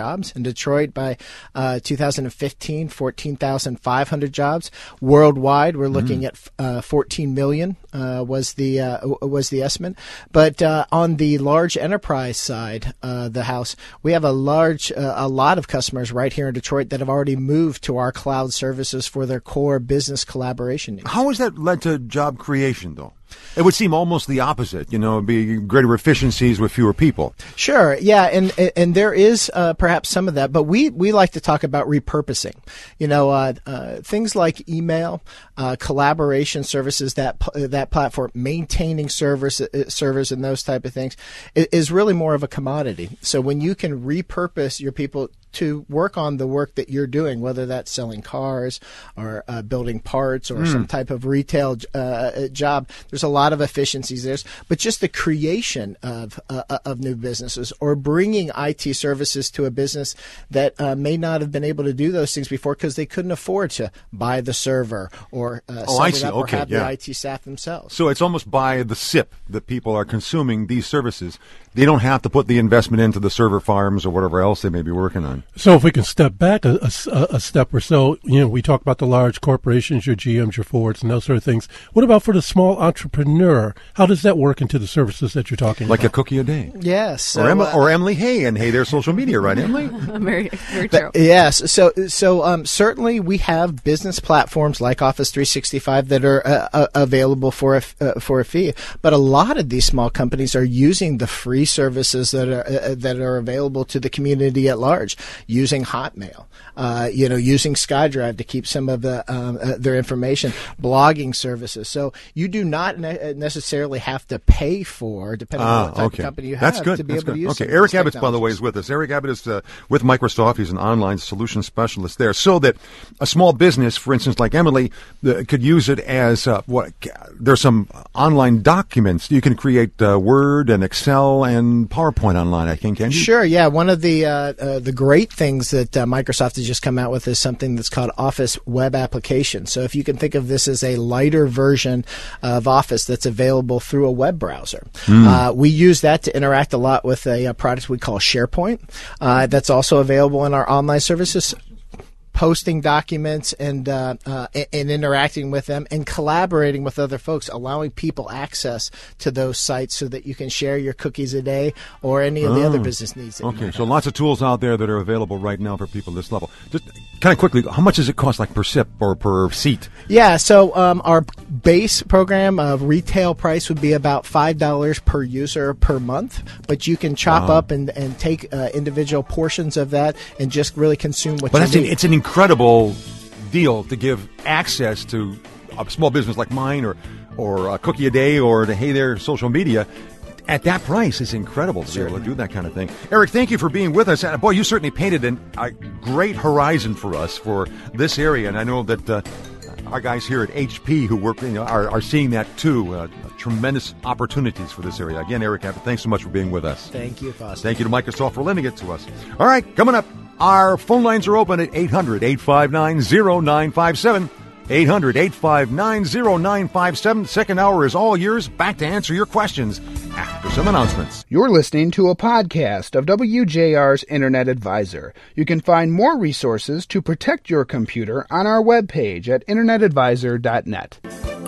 jobs. In Detroit, by uh, two thousand fifteen, fourteen thousand five hundred jobs. Worldwide, we're looking mm. at uh, fourteen million uh, was the uh, was the estimate. But uh, on the large enterprise side, uh, the house, we have a large, uh, a lot of customers right here in Detroit that have already moved to our cloud services for their core business collaboration needs. How has that led to job creation, though? It would seem almost the opposite, you know, be greater efficiencies with fewer people. Sure, yeah, and and there is uh, perhaps some of that, but we, we like to talk about repurposing. You know, uh, uh, things like email, uh, collaboration services, that that platform, maintaining servers, uh, servers, and those type of things is really more of a commodity. So when you can repurpose your people to work on the work that you're doing, whether that's selling cars or uh, building parts or mm. some type of retail uh, job, there's a lot of efficiencies there. But just the creation of uh, of new businesses or bringing I T services to a business that uh, may not have been able to do those things before because they couldn't afford to buy the server or uh, oh, set I it see. up Okay, or have yeah. the I T staff themselves. So it's almost by the S I P that people are consuming these services. They don't have to put the investment into the server farms or whatever else they may be working on. So if we can step back a, a, a step or so, you know, we talk about the large corporations, your G Ms, your Fords, and those sort of things. What about for the small entrepreneur? How does that work into the services that you're talking like about? Like a cookie a day. Yes. So, or, Emma, uh, or Emily Hay and Hey There Social Media, right, Emily? very, very true. But, yes. So, so um, certainly we have business platforms like Office three sixty-five that are uh, uh, available for a, uh, for a fee. But a lot of these small companies are using the free services that are uh, that are available to the community at large, using Hotmail, uh, you know, using SkyDrive to keep some of the um, uh, their information, blogging services. So you do not ne- necessarily have to pay for, depending ah, on what type okay. of company you have, That's good. to be That's able good. to use. Okay, Eric Abbott, by the way, is with us. Eric Abbott is uh, with Microsoft. He's an online solution specialist there, so that a small business, for instance, like Emily, uh, could use it as uh, what? There's some online documents you can create uh, Word and Excel and PowerPoint online. I think. Can you? Sure. Yeah. One of the uh, uh, the great things that uh, Microsoft has just come out with is something that's called Office Web Application. So if you can think of this as a lighter version of Office that's available through a web browser, mm. uh, we use that to interact a lot with a, a product we call SharePoint. Uh, that's also available in our online services. Posting documents and uh, uh, and interacting with them and collaborating with other folks, allowing people access to those sites so that you can share your cookies a day or any of the oh. other business needs. That okay, so lots of tools out there that are available right now for people at this level. Just kind of quickly, how much does it cost, like per S I P or per seat? Yeah, so um, our base program of retail price would be about five dollars per user per month, but you can chop wow. up and, and take uh, individual portions of that and just really consume what but you that's need. An, it's an incredible deal to give access to a small business like mine or, or a cookie a day or the Hey There Social Media. At that price, it's incredible to Certainly. be able to do that kind of thing. Eric, thank you for being with us. And boy, you certainly painted an, a great horizon for us for this area. And I know that uh, our guys here at H P who work, you know, are, are seeing that too. Uh, tremendous opportunities for this area. Again, Eric Abbott, thanks so much for being with us. Thank you, Foster. Thank you to Microsoft for lending it to us. All right, coming up, our phone lines are open at eight hundred, eight five nine, zero nine five seven. eight hundred, eight five nine, zero nine five seven. Second hour is all yours. Back to answer your questions after some announcements. You're listening to a podcast of W J R's Internet Advisor. You can find more resources to protect your computer on our webpage at internet advisor dot net.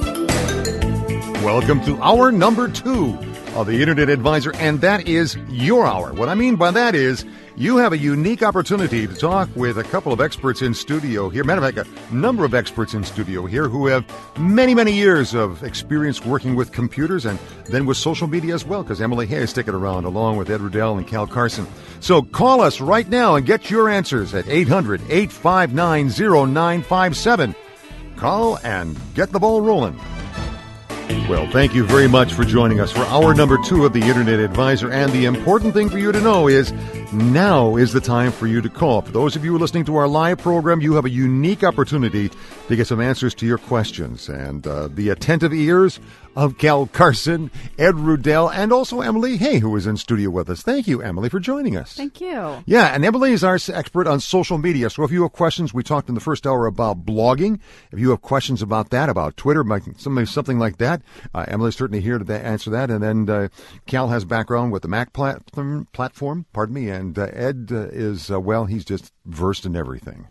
Welcome to hour number two of the Internet Advisor, and that is your hour. What I mean by that is you have a unique opportunity to talk with a couple of experts in studio here. Matter of fact, a number of experts in studio here who have many, many years of experience working with computers and then with social media as well, because Emily Hay is sticking around along with Ed Rudell and Cal Carson. So call us right now and get your answers at eight hundred, eight five nine, zero nine five seven. Call and get the ball rolling. Well, thank you very much for joining us for hour number two of the Internet Advisor. And the important thing for you to know is now is the time for you to call. For those of you who are listening to our live program, you have a unique opportunity to get some answers to your questions. And uh, the attentive ears of Cal Carson, Ed Rudell, and also Emily Hay, who is in studio with us. Thank you, Emily, for joining us. Thank you. Yeah, and Emily is our expert on social media. So if you have questions, we talked in the first hour about blogging. If you have questions about that, about Twitter, something, something like that, uh, Emily's certainly here to answer that. And then uh, Cal has background with the Mac platform, platform, pardon me, And uh, Ed uh, is, uh, well, he's just versed in everything.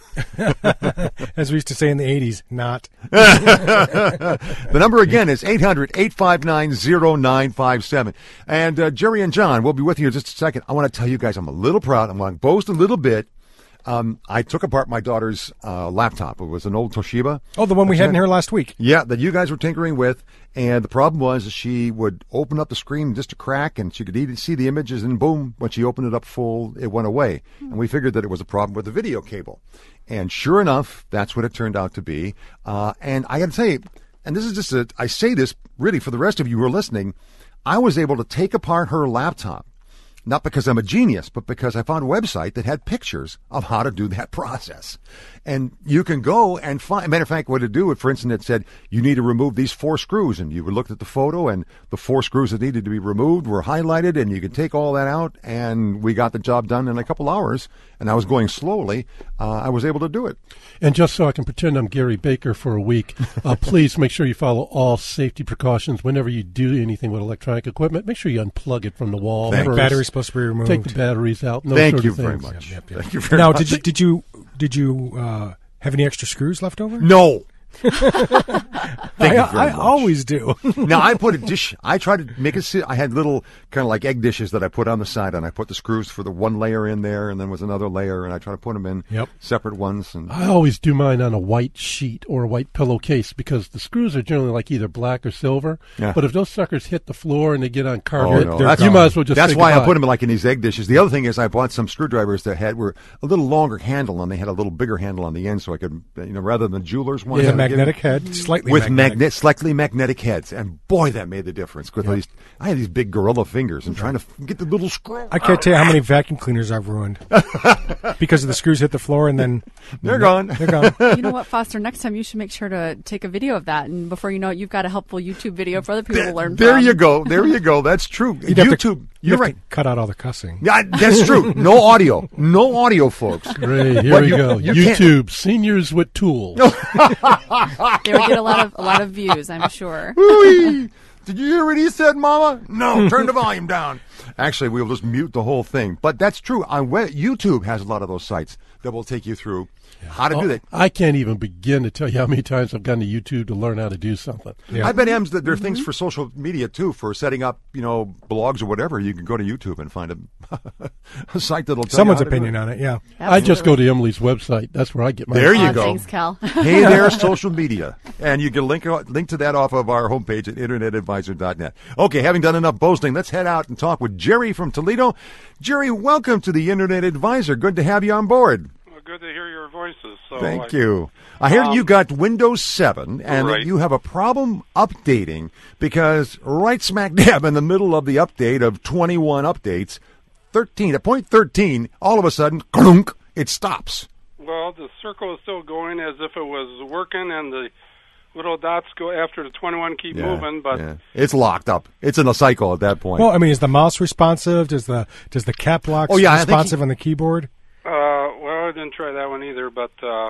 As we used to say in the eighties, not. The number again is eight hundred, eight five nine, oh nine five seven. And uh, Jerry and John, we'll be with you in just a second. I want to tell you guys I'm a little proud. I'm going to boast a little bit. Um, I took apart my daughter's uh, laptop. It was an old Toshiba. Oh, the one we had in here last week. Yeah, that you guys were tinkering with. And the problem was she would open up the screen just a crack, and she could even see the images, and boom, when she opened it up full, it went away. And we figured that it was a problem with the video cable. And sure enough, that's what it turned out to be. Uh, and I got to tell you, and this is just a, I say this really for the rest of you who are listening, I was able to take apart her laptop. Not because I'm a genius, but because I found a website that had pictures of how to do that process. And you can go and find, matter of fact, what it do, for instance, it said, you need to remove these four screws. And you would look at the photo, and the four screws that needed to be removed were highlighted, and you could take all that out. And we got the job done in a couple hours. And I was going slowly. Uh, I was able to do it. And just so I can pretend I'm Gary Baker for a week, uh, please make sure you follow all safety precautions whenever you do anything with electronic equipment. Make sure you unplug it from the wall. Thank The battery's supposed to be removed. Take the batteries out. Those Thank sort you of very things. much. Yep, yep. Thank you very Now, much. did you did you did you uh, have any extra screws left over? No. I, Thank you very I much. always do. Now, I put a dish, I tried to make it sit, I had little kind of like egg dishes that I put on the side, and I put the screws for the one layer in there, and then was another layer, and I try to put them in Yep. separate ones. And I always do mine on a white sheet or a white pillowcase because the screws are generally like either black or silver. Yeah. But if those suckers hit the floor and they get on Oh, carpet, no, you that's- might as well just That's say why I goodbye. put them like in these egg dishes. The other thing is I bought some screwdrivers that had were a little longer handle, and they had a little bigger handle on the end, so I could, you know, rather than the jeweler's one. With a I would get- magnetic head, slightly with magnetic. magnet, slightly magnetic heads, and boy, that made the difference. With these, I had these big gorilla fingers, and trying to f- get the little screw. I can't tell you how many vacuum cleaners I've ruined because of the screws hit the floor and then They're gone. They're gone. You know what, Foster? Next time you should make sure to take a video of that, and before you know it, you've got a helpful YouTube video for other people to learn There from. you go. There you go. That's true. You'd have to- YouTube. you You're have to right. cut out all the cussing. Yeah, that's true. No audio. No audio, folks. Great, here But we you- go. you can't- YouTube, seniors with tools. They would get a lot of a lot of views, I'm sure. Ooh-wee. Did you hear what he said, Mama? No, turn the volume down. Actually, we'll just mute the whole thing. But that's true. On web, YouTube has a lot of those sites that will take you through how to do that. I can't even begin to tell you how many times I've gone to YouTube to learn how to do something. Yeah. I bet, Ems, that there are things for social media, too, for setting up, you know, blogs or whatever. You can go to YouTube and find a, a site that'll tell Someone's you how to do opinion it. on it, yeah. I just go to Emily's website. That's where I get my. There you Aw, go. Thanks, Cal. Hey there, social media. And you can link, link to that off of our homepage at internet advisor dot net. Okay, having done enough boasting, let's head out and talk with Jerry from Toledo. Jerry, welcome to the Internet Advisor. Good to have you on board. Well, good to hear your voices. So Thank I- you. I hear Um, you got Windows seven and that right. you have a problem updating because right smack dab in the middle of the update of twenty-one updates, thirteen, at point thirteen, all of a sudden, clunk, it stops. Well, the circle is still going as if it was working, and the little dots go after the twenty-one keep moving. But yeah. It's locked up. It's in a cycle at that point. Well, I mean, is the mouse responsive? Does the does the cap lock Oh, yeah, I think responsive he- on the keyboard? uh, well, I didn't try that one either. But uh,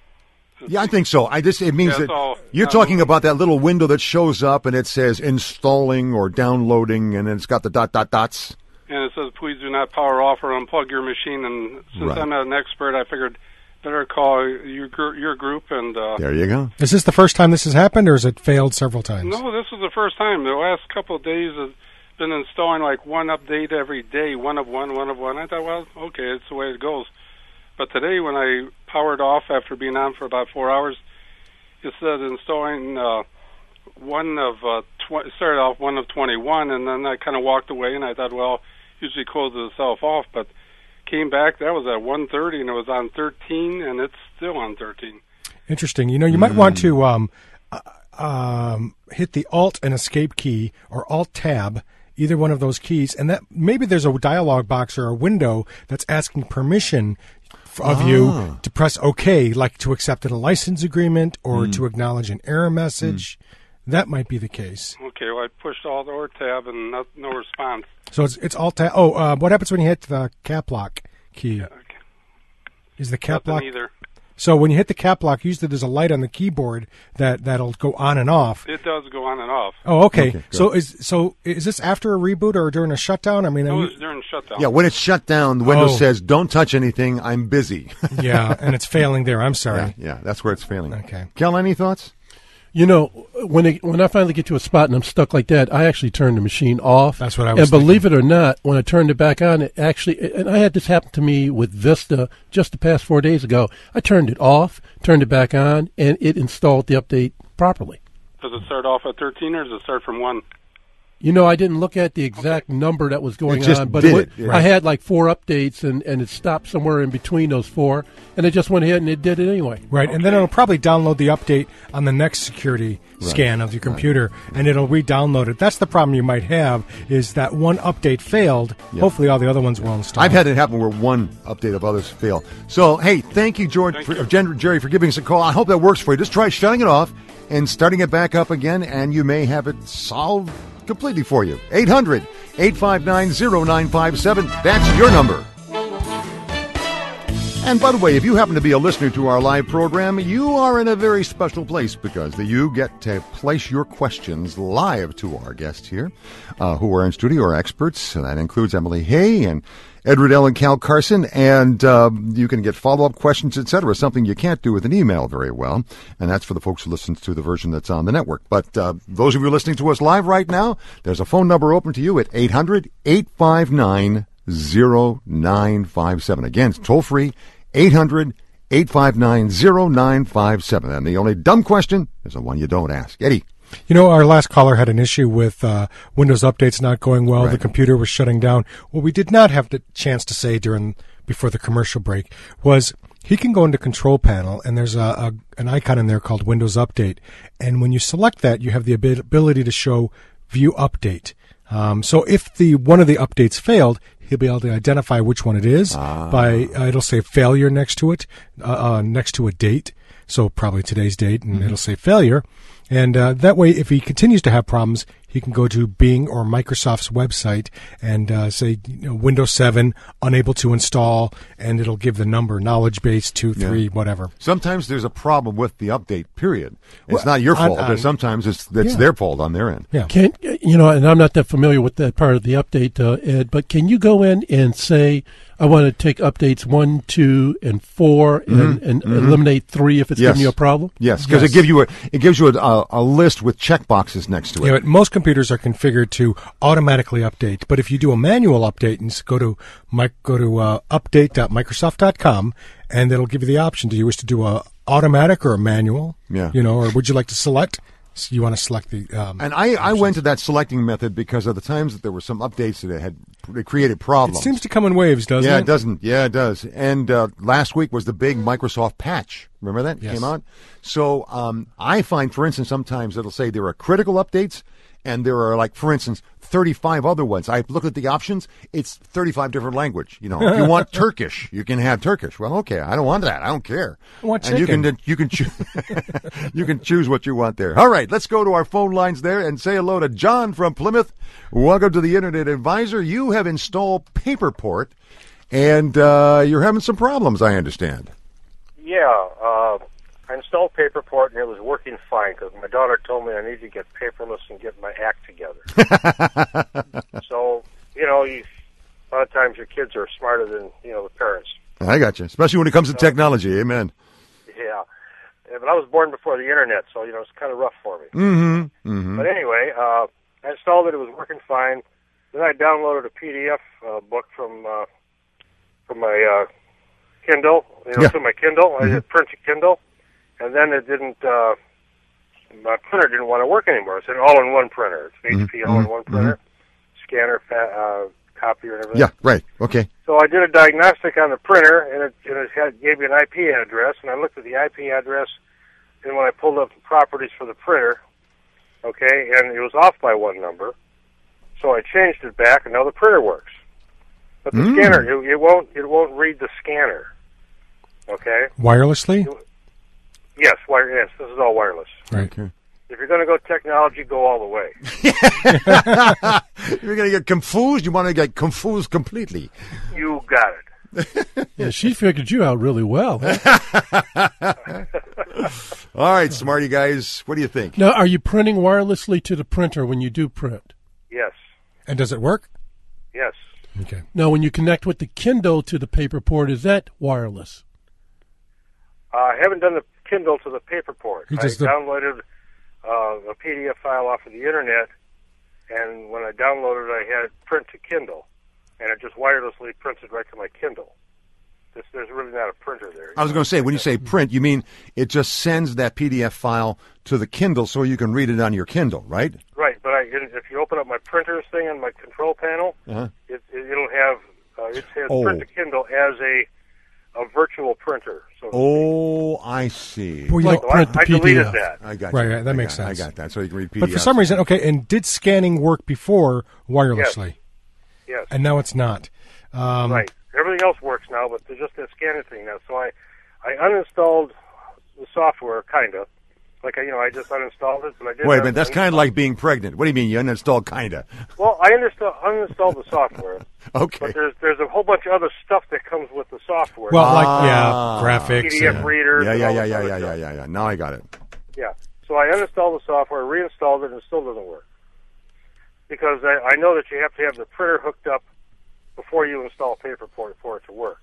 Yeah, I think so. I just it means Yeah, it's that all- you're um, talking about that little window that shows up and it says installing or downloading, and then it's got the dot dot dots. and it says, please do not power off or unplug your machine. And since Right. I'm not an expert, I figured better call your gr- your group. And uh, There you go. Is this the first time this has happened, or has it failed several times? no, this is the first time. The last couple of days has been installing like one update every day, one of one, one of one. I thought, well, okay, it's the way it goes. But today, when I powered off after being on for about four hours, it said installing uh, one of uh, tw- started off one of twenty-one, and then I kind of walked away, and I thought, well, usually closes itself off, but came back. That was at one thirty, and it was on thirteen, and it's still on thirteen. Interesting. You know, you might want to um, uh, um, hit the Alt and Escape key or Alt Tab, either one of those keys, and that maybe there's a dialog box or a window that's asking permission f- of you to press OK, like to accept a license agreement or to acknowledge an error message. That might be the case. Okay, well, I pushed Alt or Tab, and no, no response. So it's it's Alt Tab. Oh, uh, what happens when you hit the cap lock key? Okay. Is the cap Nothing lock? either. So when you hit the cap lock, usually there's a light on the keyboard that that'll go on and off. It does go on and off. Oh, okay. Okay, so is so is this after a reboot or during a shutdown? I mean, It are was you- during shutdown. Yeah, when it's shut down, the Windows Oh. says, don't touch anything, I'm busy. yeah, and it's failing there. I'm yeah, sorry. yeah, that's where it's failing. Okay. Kel, any thoughts? You know, when it, when I finally get to a spot and I'm stuck like that, I actually turn the machine off. That's what I was And believe it or not, when I turned it back on, it actually, and I had this happen to me with Vista just the past four days ago. I turned it off, turned it back on, and it installed the update properly. Does it start off at thirteen or does it start from one? You know, I didn't look at the exact number that was going It just on, but did wa- it, yeah. I had like four updates, and, and it stopped somewhere in between those four, and it just went ahead and it did it anyway. Right, and then it'll probably download the update on the next security scan of your computer, and it'll re-download it. That's the problem you might have, is that one update failed. Hopefully all the other ones will install. I've had it happen where one update of others fail. So, hey, thank you, George, Thank for, you. uh, Jen- Jerry, for giving us a call. I hope that works for you. Just try shutting it off and starting it back up again, and you may have it solved completely for you. eight hundred, eight five nine, oh nine five seven. That's your number. And by the way, if you happen to be a listener to our live program, you are in a very special place because you get to place your questions live to our guests here, uh, who are in studio, are experts. And that includes Emily Hay and Edward L. and Cal Carson. And uh, you can get follow-up questions, et cetera, something you can't do with an email very well. And that's for the folks who listen to the version that's on the network. But uh, those of you listening to us live right now, there's a phone number open to you at eight hundred, eight five nine, oh nine five seven. Again, it's toll-free. eight hundred, eight five nine, oh nine five seven. And the only dumb question is the one you don't ask. Eddie. You know, our last caller had an issue with uh, Windows updates not going well. Right. The computer was shutting down. What we did not have the chance to say during before the commercial break was he can go into Control Panel, and there's a, a an icon in there called Windows Update. And when you select that, you have the abi- ability to show View Update. Um, so if the one of the updates failed, he'll be able to identify which one it is by uh, it'll say failure next to it, uh, uh, next to a date. So probably today's date, and it'll say failure. And uh, that way, if he continues to have problems, he can go to Bing or Microsoft's website and uh, say, you know, Windows seven, unable to install, and it'll give the number, knowledge base two, three, whatever. Sometimes there's a problem with the update, period. It's Well, not your on- fault, on- but sometimes it's, it's Yeah. their fault on their end. Yeah. Can you know? And I'm not that familiar with that part of the update, uh, Ed. But can you go in and say, I want to take updates one, two, and four, and, and eliminate three if it's Yes. giving you a problem? Yes, because Yes. it gives you a it gives you a, a, a list with check boxes next to it. Yeah, but most computers are configured to automatically update. But if you do a manual update and s- go to mic, go to uh, update dot microsoft dot com, and it'll give you the option. Do you wish to do a automatic or a manual? Yeah. You know, or would you like to select? So you want to select the. Um, And I, I went to that selecting method because of the times that there were some updates that had that created it problems. seems to come in waves, doesn't yeah, it? it doesn't. Yeah, it does. And uh, last week was the big Microsoft patch. Remember that Yes. came out? So um, I find, for instance, sometimes it'll say there are critical updates, and there are, like, for instance, thirty-five other ones. I looked at the options. It's thirty-five different language. You know, if you want Turkish, you can have Turkish. Well, okay, I don't want that. I don't care. I want and you chicken. can you can choose you can choose what you want there. All right, let's go to our phone lines there and say hello to John from Plymouth. Welcome to the Internet Advisor. You have installed Paperport, and uh, you're having some problems, I understand. Yeah, uh, I installed Paperport and it was working fine because my daughter told me I need to get paperless and get my act together. So, you know, you, a lot of times your kids are smarter than, you know, the parents. I got you, especially when it comes to technology. Amen. Yeah. Yeah, but I was born before the Internet, so, you know, it's kind of rough for me. Mm-hmm. Mm-hmm. But anyway, uh, I installed it. It was working fine. Then I downloaded a P D F uh, book from uh, from my uh, Kindle, you know, Yeah. to my Kindle. I did print a Kindle, and then it didn't. Uh, my printer didn't want to work anymore. It's an all-in-one printer. It's an H P all-in-one printer, scanner, fa- uh, copier, and everything. Yeah, right. Okay. So I did a diagnostic on the printer, and it, and it had, gave me an I P address, and I looked at the I P address, and when I pulled up the properties for the printer, okay, and it was off by one number, so I changed it back, and now the printer works. But the Mm. scanner, it, it won't, it won't read the scanner. Okay. Wirelessly? Yes, wire. Yes, this is all wireless. Right. Okay. If you're going to go technology, go all the way. You're going to get confused. You want to get confused completely. You got it. Yeah, she figured you out really well. Huh? All right, smarty guys, what do you think? Now, are you printing wirelessly to the printer when you do print? Yes. And does it work? Yes. Okay. Now, when you connect with the Kindle to the paper port, is that wireless? Uh, I haven't done the Kindle to the paper port. He I just the- downloaded uh, a P D F file off of the internet, and when I downloaded it, I had it print to Kindle, and it just wirelessly printed right to my Kindle. This, there's really not a printer there. I was going to say, when you say print, you mean it just sends that P D F file to the Kindle so you can read it on your Kindle, right? Right, but I, if you open up my printers thing on my control panel, Uh-huh. it, it, it'll have uh, it says Oh. print to Kindle as a a virtual printer. So Oh, I see. Well, you Like know, print I, the I deleted P D F. that. I got Right, you. right, that I makes got, sense. I got that. So you can read P D Fs. but for some reason, okay, and did scanning work before wirelessly? Yes. And now it's not. Um, Right. Everything else works now, but there's just that scanning thing now. So I, I uninstalled the software, kind of. Like, I, you know, I just uninstalled it, but I did. Wait a minute, that's kind of like being pregnant. What do you mean you uninstalled kinda? Well, I uninstall, uninstalled the software, Okay. but there's there's a whole bunch of other stuff that comes with the software. Well, like, Ah. yeah, graphics. P D F and- readers. Yeah, and yeah, all yeah, this yeah, other yeah, yeah, stuff. yeah, yeah. Now I got it. Yeah. So I uninstalled the software, reinstalled it, and it still doesn't work. Because I, I know that you have to have the printer hooked up before you install Paperport for it to work.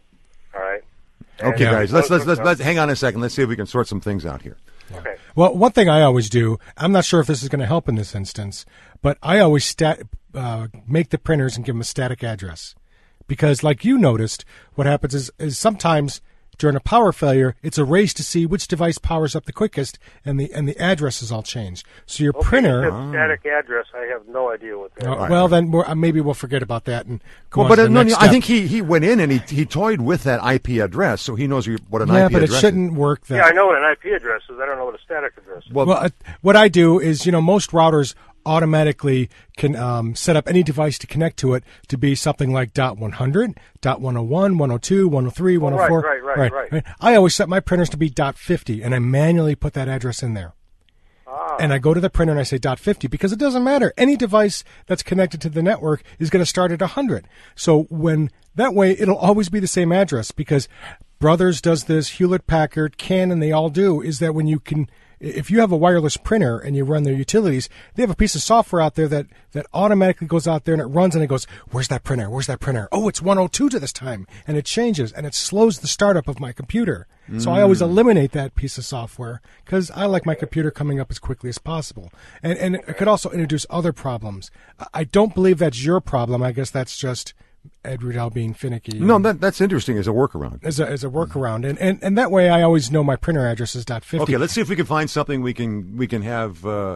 All right? Okay, And guys, let's those let's let's, hooked let's up- hang on a second. Let's see if we can sort some things out here. Okay. Well, one thing I always do, I'm not sure if this is going to help in this instance, but I always stat, uh, make the printers and give them a static address. Because, like you noticed, what happens is, is sometimes during a power failure, it's a race to see which device powers up the quickest, and the and the addresses all change. So your Okay, printer. you said static address. I have no idea what that Uh, is. well, then we're, uh, maybe we'll forget about that and go Well, on but to uh, the no, next no, I step. think he, he went in and he he toyed with that I P address, so he knows you- what an yeah, I P but it address shouldn't work. That Yeah, I know what an I P address is. I don't know what a static address is. is. Well, Well, uh, what I do is, you know, most routers automatically can um, set up any device to connect to it to be something like dot one hundred, dot one oh one, one oh two, one oh three, one oh four. right, right, right, right. I always set my printers to be dot fifty, and I manually put that address in there. Ah. And I go to the printer and I say dot fifty because it doesn't matter. Any device that's connected to the network is going to start at one hundred. So when that way, it'll always be the same address because Brothers does this, Hewlett Packard, Canon, they all do, is that when you can, if you have a wireless printer and you run their utilities, they have a piece of software out there that, that automatically goes out there and it runs and it goes, where's that printer? Where's that printer? Oh, it's one oh two to this time. And it changes and it slows the startup of my computer. So I always eliminate that piece of software because I like my computer coming up as quickly as possible. And, and it could also introduce other problems. I- I don't believe that's your problem. I guess that's just Ed Rudell being finicky. no, that that's interesting as a workaround. As a, as a workaround. And, and, and that way I always know my printer address is dot fifty. Okay, let's see if we can find something we can we can have. Uh,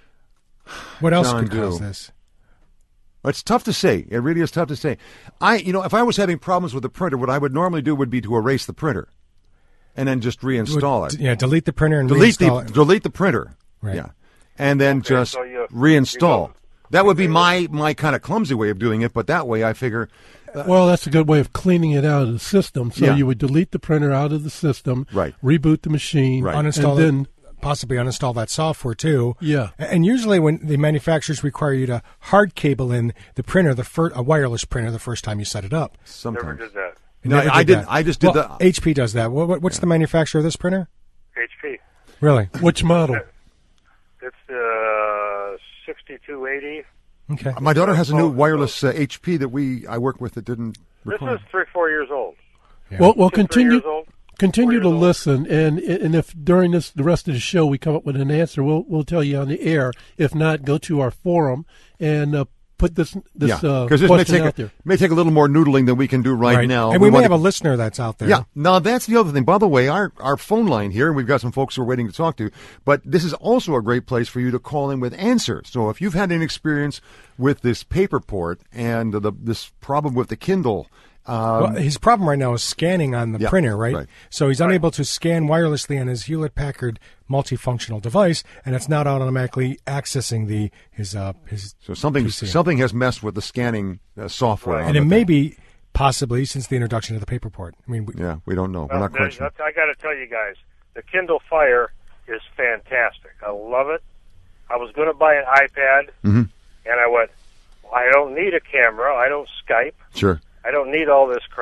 What else John could cause do. this? It's tough to say. It really is tough to say. I, you know, if I was having problems with the printer, what I would normally do would be to erase the printer, and then just reinstall Would- it. Yeah, delete the printer and delete the reinstall it. delete the printer. Right. Yeah, and then Okay, just so you- reinstall. you go- that would be my my kind of clumsy way of doing it. But that way, I figure. Well, that's a good way of cleaning it out of the system. So Yeah. you would delete the printer out of the system, Right. reboot the machine, Right. Uninstall and then it, possibly uninstall that software too. Yeah. A- And usually when the manufacturers require you to hard cable in the printer, the fir- a wireless printer, the first time you set it up. Never Sometimes. did that. It No, never I did did- that. I just did Well, the- H P does that. What, what, what's the manufacturer of this printer? H P. Really? which model? It's uh, sixty-two eighty. Okay. My daughter has a new Oh, wireless uh, H P that we I work with that didn't This require. is three, four years old. Well, well, Two, three continue years old. continue Four to years old. listen, and and if during this the rest of the show we come up with an answer, we'll we'll tell you on the air. If not, go to our forum and uh, put this this yeah, uh, because this may question take out a, there. may take a little more noodling than we can do right, now. And we, may wanna- have a listener that's out there. Yeah. Now that's the other thing. By the way, our our phone line here, and we've got some folks who are waiting to talk to. But this is also a great place for you to call in with answers. So if you've had an experience with this paper port and the this problem with the Kindle. Um, Well, his problem right now is scanning on the Yeah, printer, right? right. So he's unable to scan wirelessly on his Hewlett Packard multifunctional device, and it's not automatically accessing the his uh his. so something P C. something has messed with the scanning uh, software. Right. on And it the may thing. be possibly since the introduction of the paper port. I mean, we, Yeah, we don't know. We're Well, not quite sure. I got to tell you guys, the Kindle Fire is fantastic. I love it. I was going to buy an iPad, Mhm. and I went, I don't need a camera. I don't Skype. Sure. I don't need all this crap.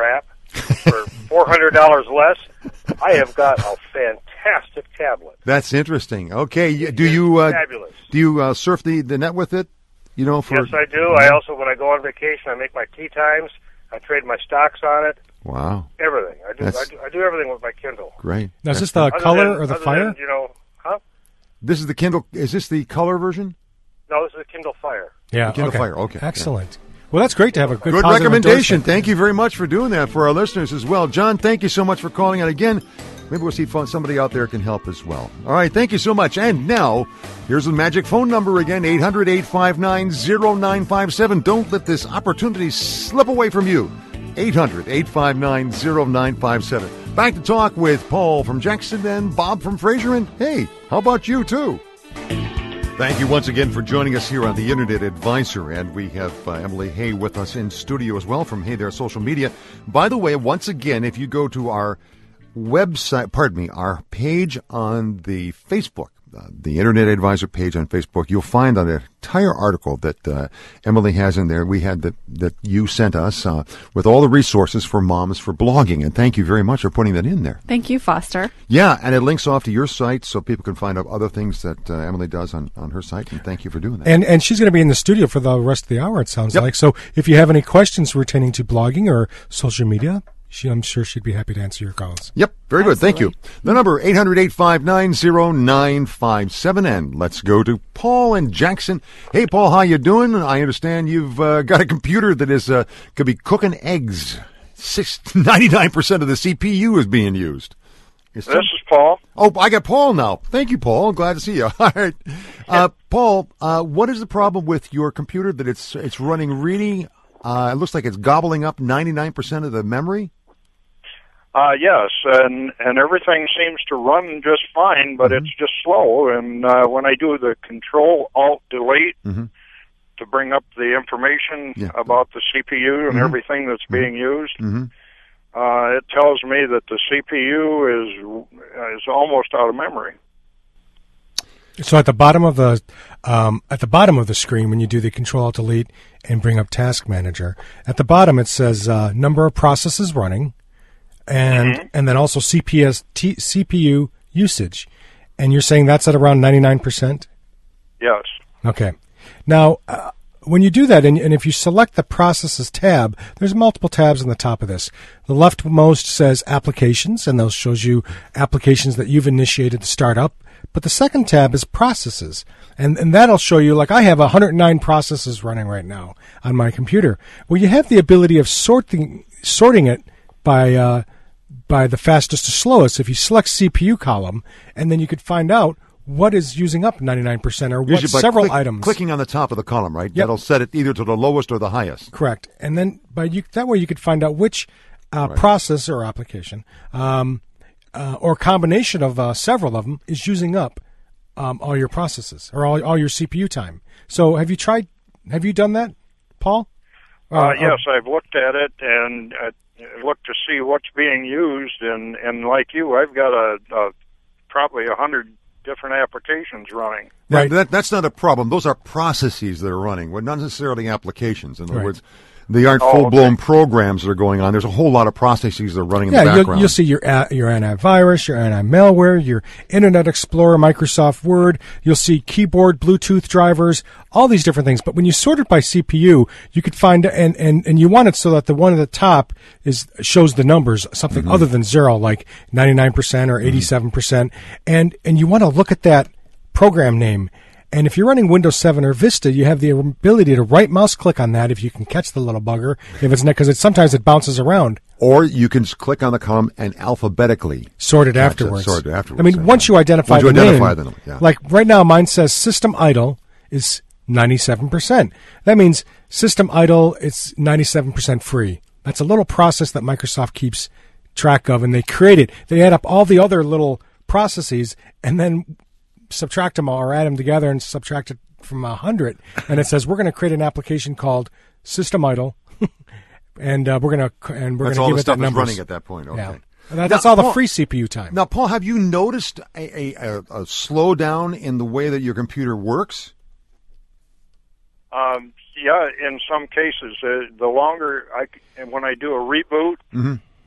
for four hundred dollars less, I have got a fantastic tablet. That's interesting. Okay, y- do you uh, fabulous. do you uh, surf the, the net with it? You know, for Yes, I do. I also, when I go on vacation, I make my tea times. I trade my stocks on it. Wow, Everything. I do. I That's- do, I do everything with my Kindle. great. Now, is That's this the Other color than- or the other Fire? than, you know, huh? This is the Kindle. Is this the color version? No, this is a Kindle Fire. Yeah, Kindle okay. Fire, okay. Excellent. Well, that's great to have a good, Good positive recommendation. endorsement. Thank you very much for doing that for our listeners as well. John, thank you so much for calling. And again, maybe we'll see if somebody out there can help as well. All right, thank you so much. And now, here's the magic phone number again, eight hundred, eight five nine, zero nine five seven. Don't let this opportunity slip away from you. eight hundred, eight five nine, zero nine five seven. Back to talk with Paul from Jackson and Bob from Fraser. And hey, how about you too? Thank you once again for joining us here on the Internet Advisor. And we have uh, Emily Hay with us in studio as well from Hey There Social Media. By the way, once again, if you go to our website, pardon me, our page on the Facebook, uh, the Internet Advisor page on Facebook, you'll find an entire article that uh, Emily has in there. We had that that you sent us uh, with all the resources for moms for blogging. And thank you very much for putting that in there. Thank you, Foster. Yeah, and it links off to your site so people can find out other things that uh, Emily does on, on her site. And thank you for doing that. And and she's going to be in the studio for the rest of the hour, it sounds Yep. like. So if you have any questions pertaining to blogging or social media, she, I'm sure she'd be happy to answer your calls. Yep, very good. Thank you. Absolutely. The number, eight hundred, eight five nine, zero nine five seven. And let's go to Paul and Jackson. Hey, Paul, how you doing? I understand you've uh, got a computer that is uh, could be cooking eggs. Six, ninety-nine percent of the C P U is being used. Is This some- is Paul. Oh, I got Paul now. Thank you, Paul. Glad to see you. All right, uh, Paul. Uh, what is the problem with your computer that it's it's running really? Uh, it looks like it's gobbling up ninety-nine percent of the memory. Uh, yes, and and everything seems to run just fine, but Mm-hmm. it's just slow. And uh, when I do the Control Alt Delete Mm-hmm. to bring up the information Yeah. about the C P U and Mhm. everything that's being used, Mm-hmm. uh, it tells me that the C P U is is almost out of memory. So at the bottom of the um, at the bottom of the screen, when you do the Control Alt Delete and bring up Task Manager, at the bottom it says uh, number of processes running, and Mhm. and then also C P S T, C P U usage, and you're saying that's at around ninety-nine percent. Yes. Okay. Now, uh, when you do that, and, and if you select the Processes tab, there's multiple tabs on the top of this. The leftmost says Applications, and those shows you applications that you've initiated to start up. But the second tab is Processes, and, and that'll show you, like I have one hundred nine processes running right now on my computer. Well, you have the ability of sorting sorting it by uh, by the fastest to slowest. If you select C P U column, and then you could find out what is using up ninety-nine percent or what Usually by several click- items. Clicking on the top of the column, right? Yep. That'll set it either to the lowest or the highest. Correct. And then by you, that way you could find out which uh, Right. process or application um, uh, or combination of uh, several of them is using up um, all your processes or all, all your C P U time. So have you tried, have you done that, Paul? Uh, Uh, yes, I've looked at it and uh, looked to see what's being used, and, and like you, I've got a, a probably a hundred different applications running. Right. That, that's not a problem. Those are processes that are running, well, not necessarily applications. In other Right. words, they aren't Oh, full-blown okay. programs that are going on. There's a whole lot of processes that are running in the Yeah, you'll, background. you'll see your a- your antivirus, your anti-malware, your Internet Explorer, Microsoft Word. You'll see keyboard, Bluetooth drivers, all these different things. But when you sort it by C P U, you could find and and and you want it so that the one at the top is shows the numbers, something Mm-hmm. other than zero, like ninety-nine percent or eighty-seven percent, and and you want to look at that program name. And if you're running Windows seven or Vista, you have the ability to right mouse click on that if you can catch the little bugger. If it's not, because it sometimes it bounces around. Or you can just click on the column and alphabetically Sorted Gotcha, afterwards. sorted afterwards, I mean, yeah. once you identify Once you the identify name, them, yeah. like right now, mine says System Idle is ninety-seven percent. That means System Idle is ninety-seven percent free. That's a little process that Microsoft keeps track of, and they create it. They add up all the other little processes and then subtract them all or add them together and subtract it from a hundred. And it says we're going to create an application called System Idle, and uh, we're going to and we're That's going all to the give it stuff that that's numbers. running at that point. Okay. Yeah. And that- that's Now, all the Paul- free C P U time. Now, Paul, have you noticed a, a, a, a slowdown in the way that your computer works? Um, yeah, in some cases, uh, the longer I c- and when I do a reboot, Mm-hmm.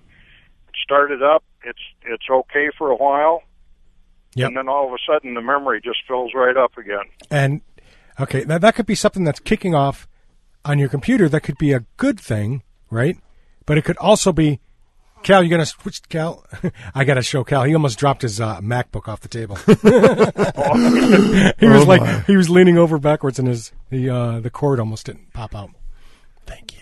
start it up, it's it's okay for a while, Yep. and then all of a sudden the memory just fills right up again. And okay, now that could be something that's kicking off on your computer. That could be a good thing, right? But it could also be, Cal, you're gonna switch. Cal, I gotta show Cal. He almost dropped his uh, MacBook off the table. he was Oh, like, my. he was leaning over backwards, and his the uh, the cord almost didn't pop out. Thank you.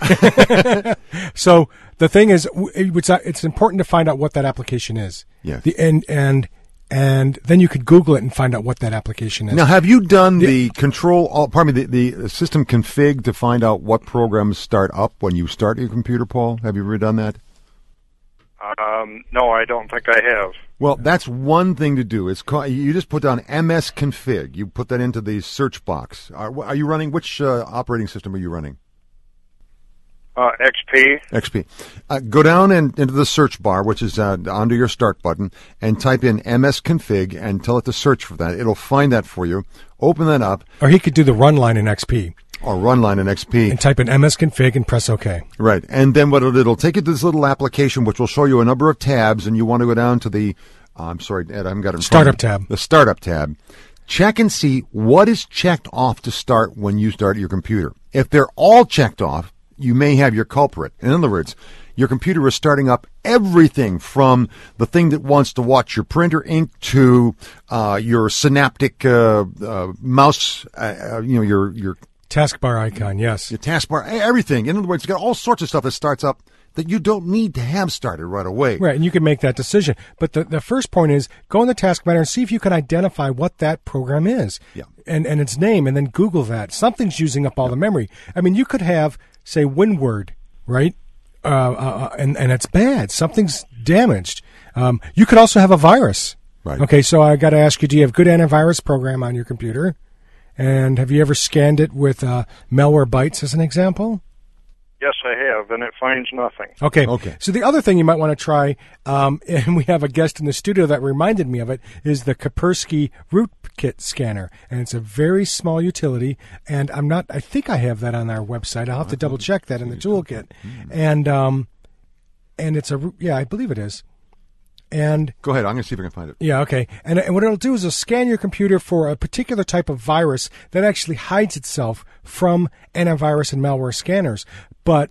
So the thing is, w- it's uh, it's important to find out what that application is. Yes. The and and and then you could Google it and find out what that application is. Now, have you done the control, oh, pardon me, the, the system config to find out what programs start up when you start your computer, Paul? Have you ever done that? Um, no, I don't think I have. Well, that's one thing to do. It's called, you just put down M S config. You put that into the search box. Are, are you running, which uh, operating system are you running? Uh, X P. X P. Uh, go down and into the search bar, which is uh, under your start button, and type in M S config and tell it to search for that. It'll find that for you. Open that up. Or he could do the run line in X P. Or run line in X P. And type in M S config and press OK. Right. And then what it'll, it'll take you to this little application, which will show you a number of tabs, and you want to go down to the, uh, I'm sorry, Ed, I haven't got it in front of me. Startup tab. The startup tab. Check and see what is checked off to start when you start your computer. If they're all checked off, you may have your culprit. In other words, your computer is starting up everything from the thing that wants to watch your printer ink to uh, your synaptic uh, uh, mouse, uh, you know, your your taskbar icon, yes. Your taskbar, everything. In other words, it's got all sorts of stuff that starts up that you don't need to have started right away. Right, and you can make that decision. But the, the first point is go in the task manager and see if you can identify what that program is. Yeah. And, and its name, and then Google that. Something's using up all the memory. I mean, you could have, say, WinWord, right? Uh, uh, and, and it's bad. Something's damaged. Um, you could also have a virus. Right. Okay, so I got to ask you, do you have good antivirus program on your computer? And have you ever scanned it with uh, Malwarebytes as an example? Yes, I have, and it finds nothing. Okay. Okay. So the other thing you might want to try, um, and we have a guest in the studio that reminded me of it, is the Kaspersky Rootkit scanner, and it's a very small utility. And I'm not. I think I have that on our website. I'll have to double check that in the toolkit. And um, and it's a yeah, I believe it is. And Go ahead. I'm going to see if I can find it. yeah, okay. And, and what it'll do is it'll scan your computer for a particular type of virus that actually hides itself from antivirus and malware scanners. But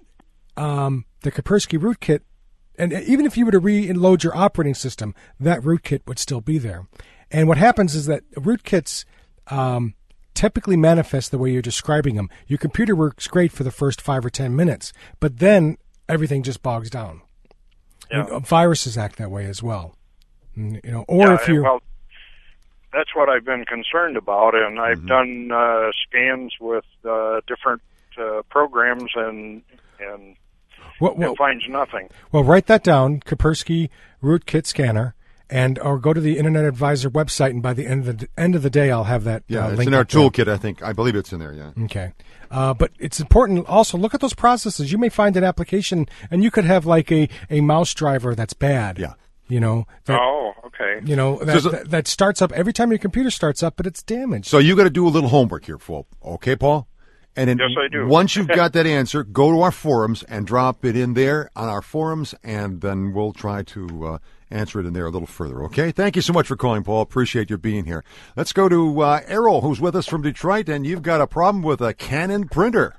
um, the Kaspersky Rootkit, and even if you were to reload your operating system, that rootkit would still be there. And what happens is that rootkits um, typically manifest the way you're describing them. Your computer works great for the first five or ten minutes, but then everything just bogs down. Yeah. You know, viruses act that way as well. You know, or Yeah, if you're well, that's what I've been concerned about, and I've Mm-hmm. done uh, scans with uh, different uh, programs, and and well, well, it finds nothing. well, write that down, Kaspersky Rootkit scanner, and or go to the Internet Advisor website, and by the end of the end of the day, I'll have that. Yeah, uh, it's link in our up there. toolkit, I think. I believe it's in there, yeah. Okay. Uh, but it's important also look at those processes. You may find an application, and you could have like a, a mouse driver that's bad. Yeah. You know. That, Oh, okay. You know that, So- that that starts up every time your computer starts up, but it's damaged. So you got to do a little homework here, Paul. Okay, Paul? And then Yes, I do. once you've got that answer, go to our forums and drop it in there on our forums, and then we'll try to uh, answer it in there a little further, okay? Thank you so much for calling, Paul. Appreciate you being here. Let's go to uh, Errol, who's with us from Detroit, and you've got a problem with a Canon printer.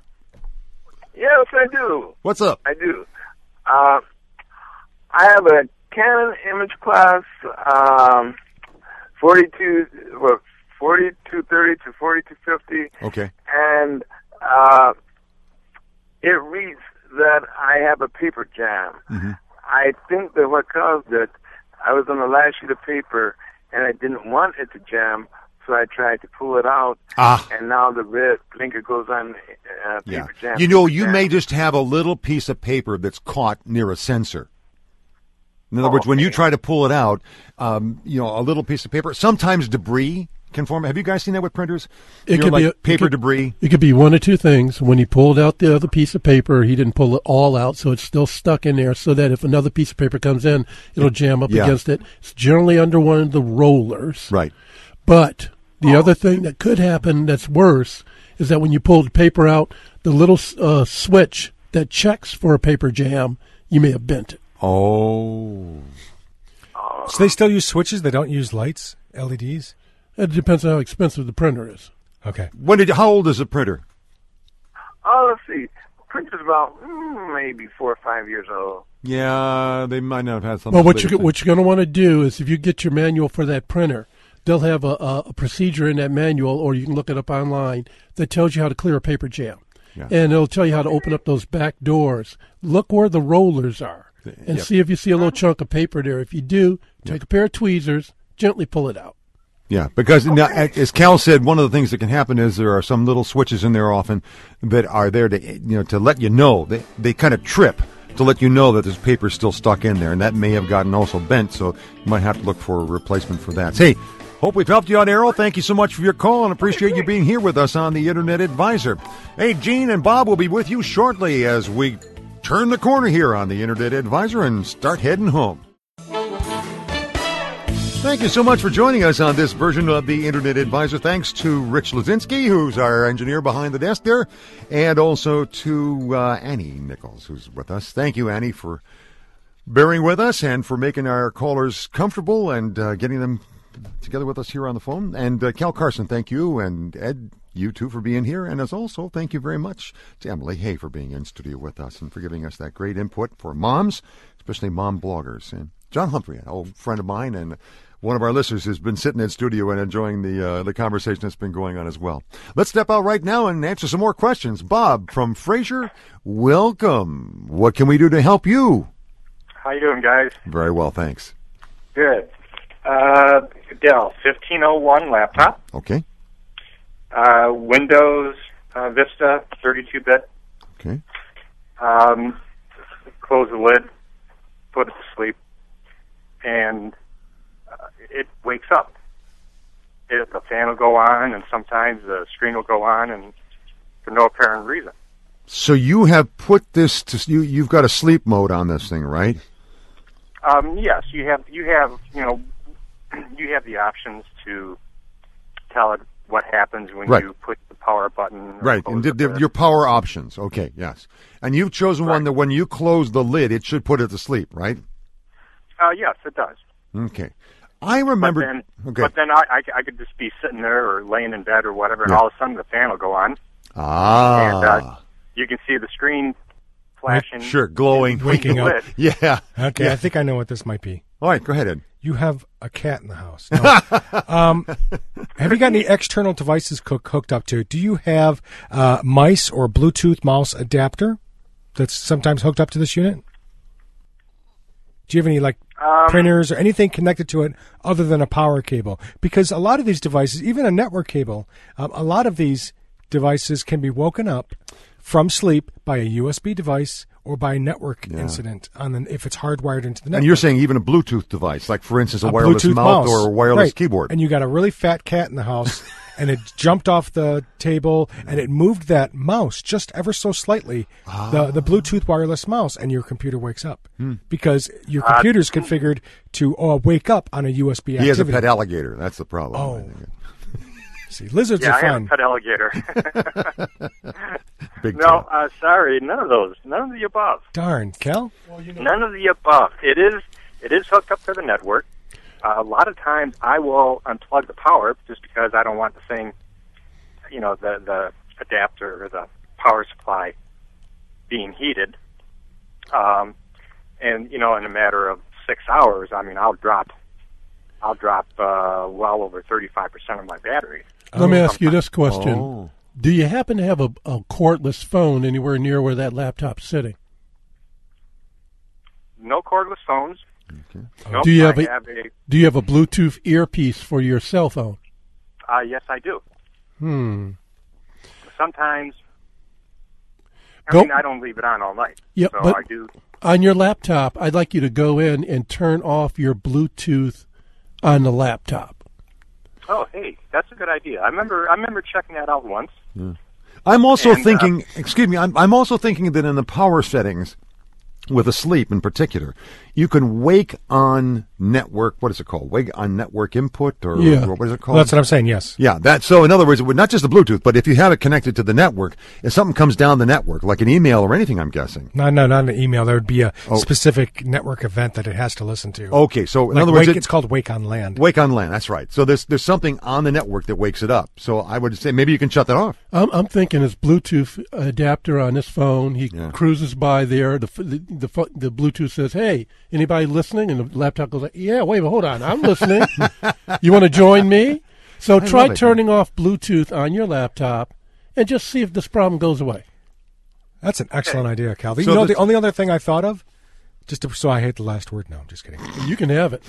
Yes, I do. What's up? I do. Uh, I have a Canon Image Class um, forty-two, well, forty-two thirty to forty-two fifty, Okay. and uh, it reads that I have a paper jam. Mm-hmm. I think that what caused it, I was on the last sheet of paper, and I didn't want it to jam, so I tried to pull it out, Ah. and now the red blinker goes on uh, paper Yeah. jam. You know, paper you jam. may just have a little piece of paper that's caught near a sensor. In other Oh, words, when you okay. try to pull it out, um, you know, a little piece of paper, sometimes debris can form. Have you guys seen that with printers? It You know, could like be a- it paper could- debris. It could be one of two things. When he pulled out the other piece of paper, he didn't pull it all out, so it's still stuck in there, so that if another piece of paper comes in, it'll jam up Yeah. against it. It's generally under one of the rollers. Right. But the other thing that could happen that's worse is that when you pull the paper out, the little uh, switch that checks for a paper jam, you may have bent it. Oh. So they still use switches? They don't use lights, L E Ds? It depends on how expensive the printer is. Okay. When did? How old is the printer? Oh, let's see. Printer's about mm, maybe four or five years old. Yeah, they might not have had some. Well, what you what you're going to want to do is, if you get your manual for that printer, they'll have a, a, a procedure in that manual, or you can look it up online, that tells you how to clear a paper jam. Yeah. And it'll tell you how to open up those back doors. Look where the rollers are, and Yep. see if you see a little chunk of paper there. If you do, take Yep. a pair of tweezers, gently pull it out. Yeah, because now, as Cal said, one of the things that can happen is there are some little switches in there often that are there to, you know, to let you know. They they kind of trip to let you know that there's paper still stuck in there, and that may have gotten also bent. So you might have to look for a replacement for that. Hey, hope we've helped you out, Errol. Thank you so much for your call, and appreciate you being here with us on the Internet Advisor. Hey, Gene and Bob will be with you shortly as we turn the corner here on the Internet Advisor and start heading home. Thank you so much for joining us on this version of the Internet Advisor. Thanks to Rich Lazinski, who's our engineer behind the desk there, and also to uh, Annie Nichols, who's with us. Thank you, Annie, for bearing with us and for making our callers comfortable and uh, getting them together with us here on the phone. And uh, Cal Carson, thank you, and Ed, you too, for being here. And as also, thank you very much to Emily Hay for being in studio with us and for giving us that great input for moms, especially mom bloggers. And John Humphrey, an old friend of mine and one of our listeners, has been sitting in studio and enjoying the uh, the conversation that's been going on as well. Let's step out right now and answer some more questions. Bob from Fraser, welcome. What can we do to help you? How you doing, guys? Very well, thanks. Good. Uh, Dell fifteen oh one laptop. Okay. Uh, Windows uh, Vista thirty-two bit. Okay. Um, close the lid, put it to sleep, and uh, it wakes up. It, the fan will go on, and sometimes the screen will go on, and for no apparent reason. So you have put this to you. You've got a sleep mode on this thing, right? Um, yes, you have. You have. You know, you have the options to tell it what happens when Right. you put the power button. or Right, close and the did, lid. your power options. Okay, yes. And you've chosen one that when you close the lid, it should put it to sleep, right? Uh, yes, it does. Okay. I remember. But then, okay. but then I, I, I could just be sitting there or laying in bed or whatever, and Yeah. all of a sudden the fan will go on, ah. and uh, you can see the screen flashing. Sure, glowing. Waking up. Yeah. Okay, Yeah. I think I know what this might be. All right, go ahead, Ed. You have a cat in the house. No. um, have you got any external devices cook, hooked up to it? Do you have uh, mice or Bluetooth mouse adapter that's sometimes hooked up to this unit? Do you have any like Um, printers or anything connected to it other than a power cable? Because a lot of these devices, even a network cable, um, a lot of these devices can be woken up from sleep by a U S B device or by a network Yeah. incident on the, if it's hardwired into the network. And you're saying even a Bluetooth device, like, for instance, a, A wireless Bluetooth mouse, mouse. or a wireless Right. keyboard. And you got a really fat cat in the house, and it jumped off the table, and it moved that mouse just ever so slightly, the, the Bluetooth wireless mouse, and your computer wakes up. Hmm. Because your Uh, computer's configured to uh, wake up on a U S B He activity. has a pet alligator. That's the problem. Oh. See, lizards yeah, are I have fun. a pet alligator. Big no, time. uh, sorry, none of those. None of the above. Darn, Kel? None of the above. It is it is hooked up to the network. Uh, a lot of times I will unplug the power just because I don't want the thing, you know, the, the adapter or the power supply being heated. Um, and, you know, in a matter of six hours, I mean, I'll drop, I'll drop uh, well over thirty-five percent of my battery. Let me ask you this question. Oh. Do you happen to have a, a cordless phone anywhere near where that laptop's sitting? No cordless phones. Okay. Nope, Do you I have a- have a, Do you have a Bluetooth earpiece for your cell phone? uh, yes, I do. Hmm. Sometimes, I Go- mean, I don't leave it on all night. Yep, so but I do. on your laptop, I'd like you to go in and turn off your Bluetooth on the laptop. Oh, hey, that's a good idea. I remember, I remember checking that out once. I'm also And, uh, thinking, excuse me, I'm, I'm also thinking that in the power settings, with asleep in particular, you can wake on network. What is it called? Wake on network input, or, Yeah. or what is it called? Well, that's what I'm saying. Yes. Yeah, that. So in other words, it would not just the Bluetooth, but if you have it connected to the network, if something comes down the network, like an email or anything, I'm guessing. No, no, not an email. There would be a Oh. specific network event that it has to listen to. Okay, so in Like other words, Wake, it- it's called Wake on Land. Wake on land. That's right. So there's there's something on the network that wakes it up. So I would say maybe you can shut that off. I'm, I'm thinking his Bluetooth adapter on his phone. He Yeah. cruises by there. The, the the pho- the Bluetooth says, "Hey, anybody listening?" And the laptop goes, "Yeah, wait, hold on, I'm listening. You want to join me?" So I try love it. turning off Bluetooth on your laptop and just see if this problem goes away. That's an excellent idea, Cal. You So know, the- the only other thing I thought of, just to, so I hate the last word. No, I'm just kidding. You can have it.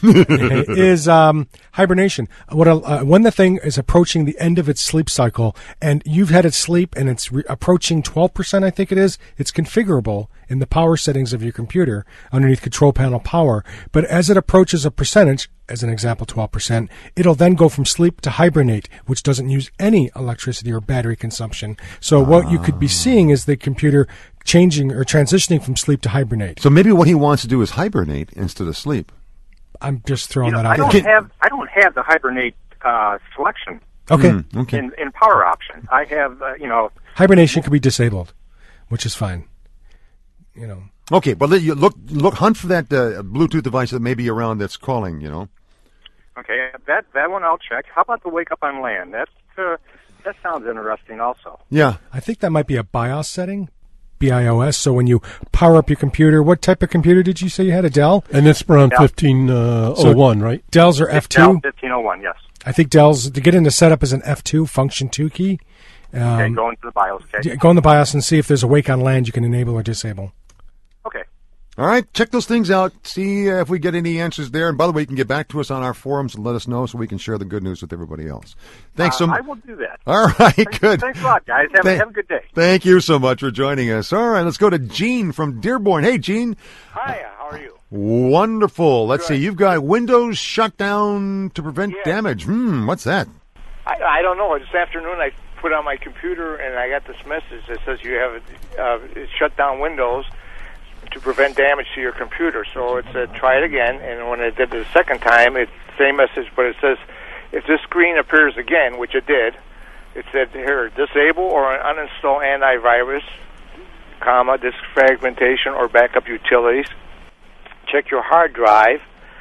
is um, hibernation. What a, uh, when the thing is approaching the end of its sleep cycle, and you've had it sleep, and it's re- approaching twelve percent, I think it is. It's configurable in the power settings of your computer underneath Control Panel Power. But as it approaches a percentage, as an example, twelve percent, it'll then go from sleep to hibernate, which doesn't use any electricity or battery consumption. So what you could be seeing is the computer changing or transitioning from sleep to hibernate. So maybe what he wants to do is hibernate instead of sleep. I'm just throwing You know, that I out don't there. have I don't have the hibernate uh, selection. Okay. Mm, okay. In, in power option, I have uh, you know Hibernation could be disabled, which is fine. You know. Okay, but let you look look hunt for that uh, Bluetooth device that may be around that's calling. You know. okay that that one I'll check. How about the wake up on land? That's uh, that sounds interesting also. Yeah. I think that might be a BIOS setting, B I O S. So when you power up your computer, what type of computer did you say you had? A Dell? And it's around Yeah. fifteen oh one, right? Dell's are F Dell two? fifteen oh one, yes. I think Dell's, to get into setup as an F two, function two key. Um, Okay, go into the BIOS. Okay. d- go in the BIOS and see if there's a wake on land you can enable or disable. Okay. All right, check those things out. See uh, if we get any answers there. And by the way, you can get back to us on our forums and let us know so we can share the good news with everybody else. Thanks Uh, so I much. will do that. All right, good. Thanks a lot, guys. Have, a Thank- have a good day. Thank you so much for joining us. All right, let's go to Gene from Dearborn. Hey, Gene. Hiya, how are you? Wonderful. Let's see. You've got Windows shutdown to prevent Yeah. damage. Hmm, what's that? I, I don't know. This afternoon I put on my computer and I got this message that says you have uh, it shut down Windows to prevent damage to your computer. So it said try it again, and when it did it the second time, it's the same message, but it says if this screen appears again, which it did, it said here disable or uninstall antivirus, comma, disk fragmentation or backup utilities. Check your hard drive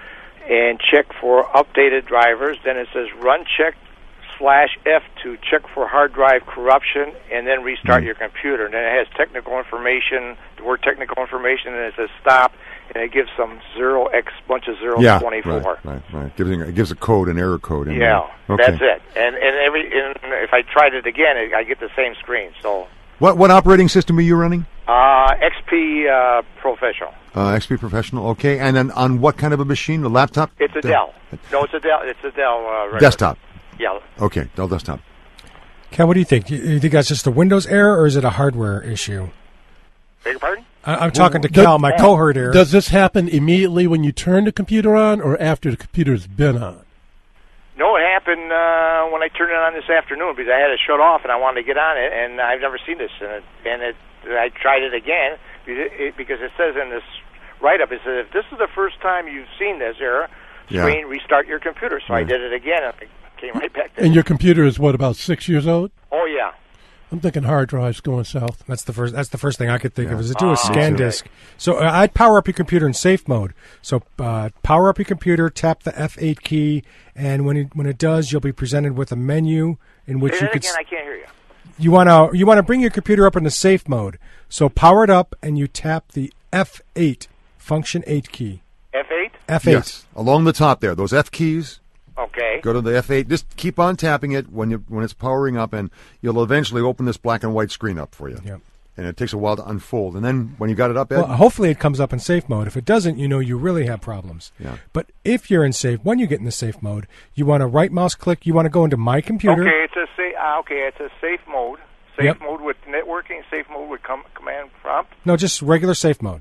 and check for updated drivers. Then it says run check slash F to check for hard drive corruption, and then restart your computer. And then it has technical information, the word technical information, and it says stop, and it gives some zero X bunch of zeros yeah, twenty-four. right, right, right. Gives it gives a code, an error code. In Yeah, there. Okay. that's it. And and every and if I tried it again, it, I get the same screen. So What what operating system are you running? uh, X P uh, Professional. Uh, X P Professional. Okay, and then on what kind of a machine? A laptop? It's a De- Dell. No, it's a Dell. It's a Dell uh, regular. Desktop. Yeah. Okay, Dell desktop. Cal, what do you think? You, you think that's just a Windows error, or is it a hardware issue? Beg your pardon? I, I'm talking to Does- Cal, my cohort here. Does this happen immediately when you turn the computer on or after the computer's been on? No, it happened uh, when I turned it on this afternoon because I had it shut off and I wanted to get on it, and I've never seen this. And it, and it, I tried it again because it, because it says in this write-up, it says if this is the first time you've seen this error, Yeah. screen restart your computer. So I Right. did it again, and it came right back to And your computer is what, about six years old? Oh yeah. I'm thinking hard drive's going south. That's the first. That's the first thing I could think Yeah. of is to do a Ah, scan okay. disk. So uh, I'd power up your computer in safe mode. So uh, power up your computer, tap the F eight key, and when it when it does, you'll be presented with a menu in which Say you that could. again. s- I can't hear you. You want to you want to bring your computer up into safe mode. So power it up, and you tap the F eight function eight key. F eight. F eight. Yes, along the top there, those F keys. Okay. Go to the F eight. Just keep on tapping it when you when it's powering up, and you'll eventually open this black and white screen up for you. Yep. And it takes a while to unfold. And then when you got it up, Ed, Well, hopefully it comes up in safe mode. If it doesn't, you know you really have problems. Yeah. But if you're in safe, when you get in the safe mode, you want to right mouse click. You want to go into My Computer. Okay, it's a sa- uh, okay, it's a safe mode. Safe Yep. mode with networking. Safe mode with com- command prompt. No, just regular safe mode.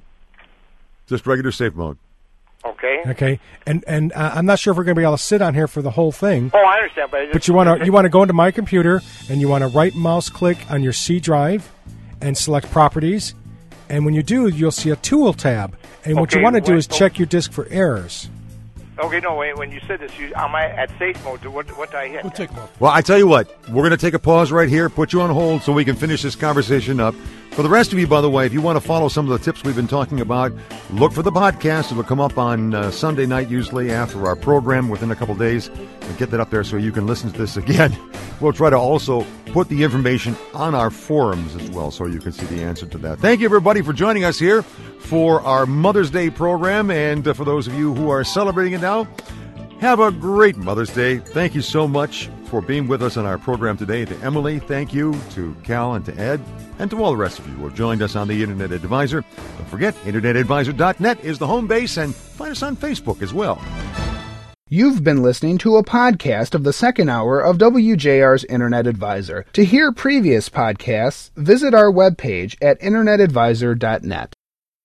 just regular safe mode. Okay. Okay, and and uh, I'm not sure if we're going to be able to sit on here for the whole thing. Oh, I understand, but I just, But you want to you want to go into My Computer and you want to right mouse click on your C drive and select Properties, And when you do, you'll see a tool tab. And what Okay, you want to do when- is check your disk for errors. Okay, no, wait, when you said this, you, am I at safe mode? What, what did I hit? We'll take one. Well, I tell you what, we're going to take a pause right here, put you on hold so we can finish this conversation up. For the rest of you, by the way, if you want to follow some of the tips we've been talking about, look for the podcast. It'll come up on uh, Sunday night, usually after our program, within a couple days. We'll get that up there so you can listen to this again. We'll try to also put the information on our forums as well so you can see the answer to that. Thank you, everybody, for joining us here for our Mother's Day program. And uh, for those of you who are celebrating it now, have a great Mother's Day. Thank you so much for being with us on our program today. To Emily, thank you. To Cal and to Ed, and to all the rest of you who have joined us on the Internet Advisor. Don't forget, internet advisor dot net is the home base, and find us on Facebook as well. You've been listening to a podcast of the second hour of W J R's Internet Advisor. To hear previous podcasts, visit our webpage at internet advisor dot net.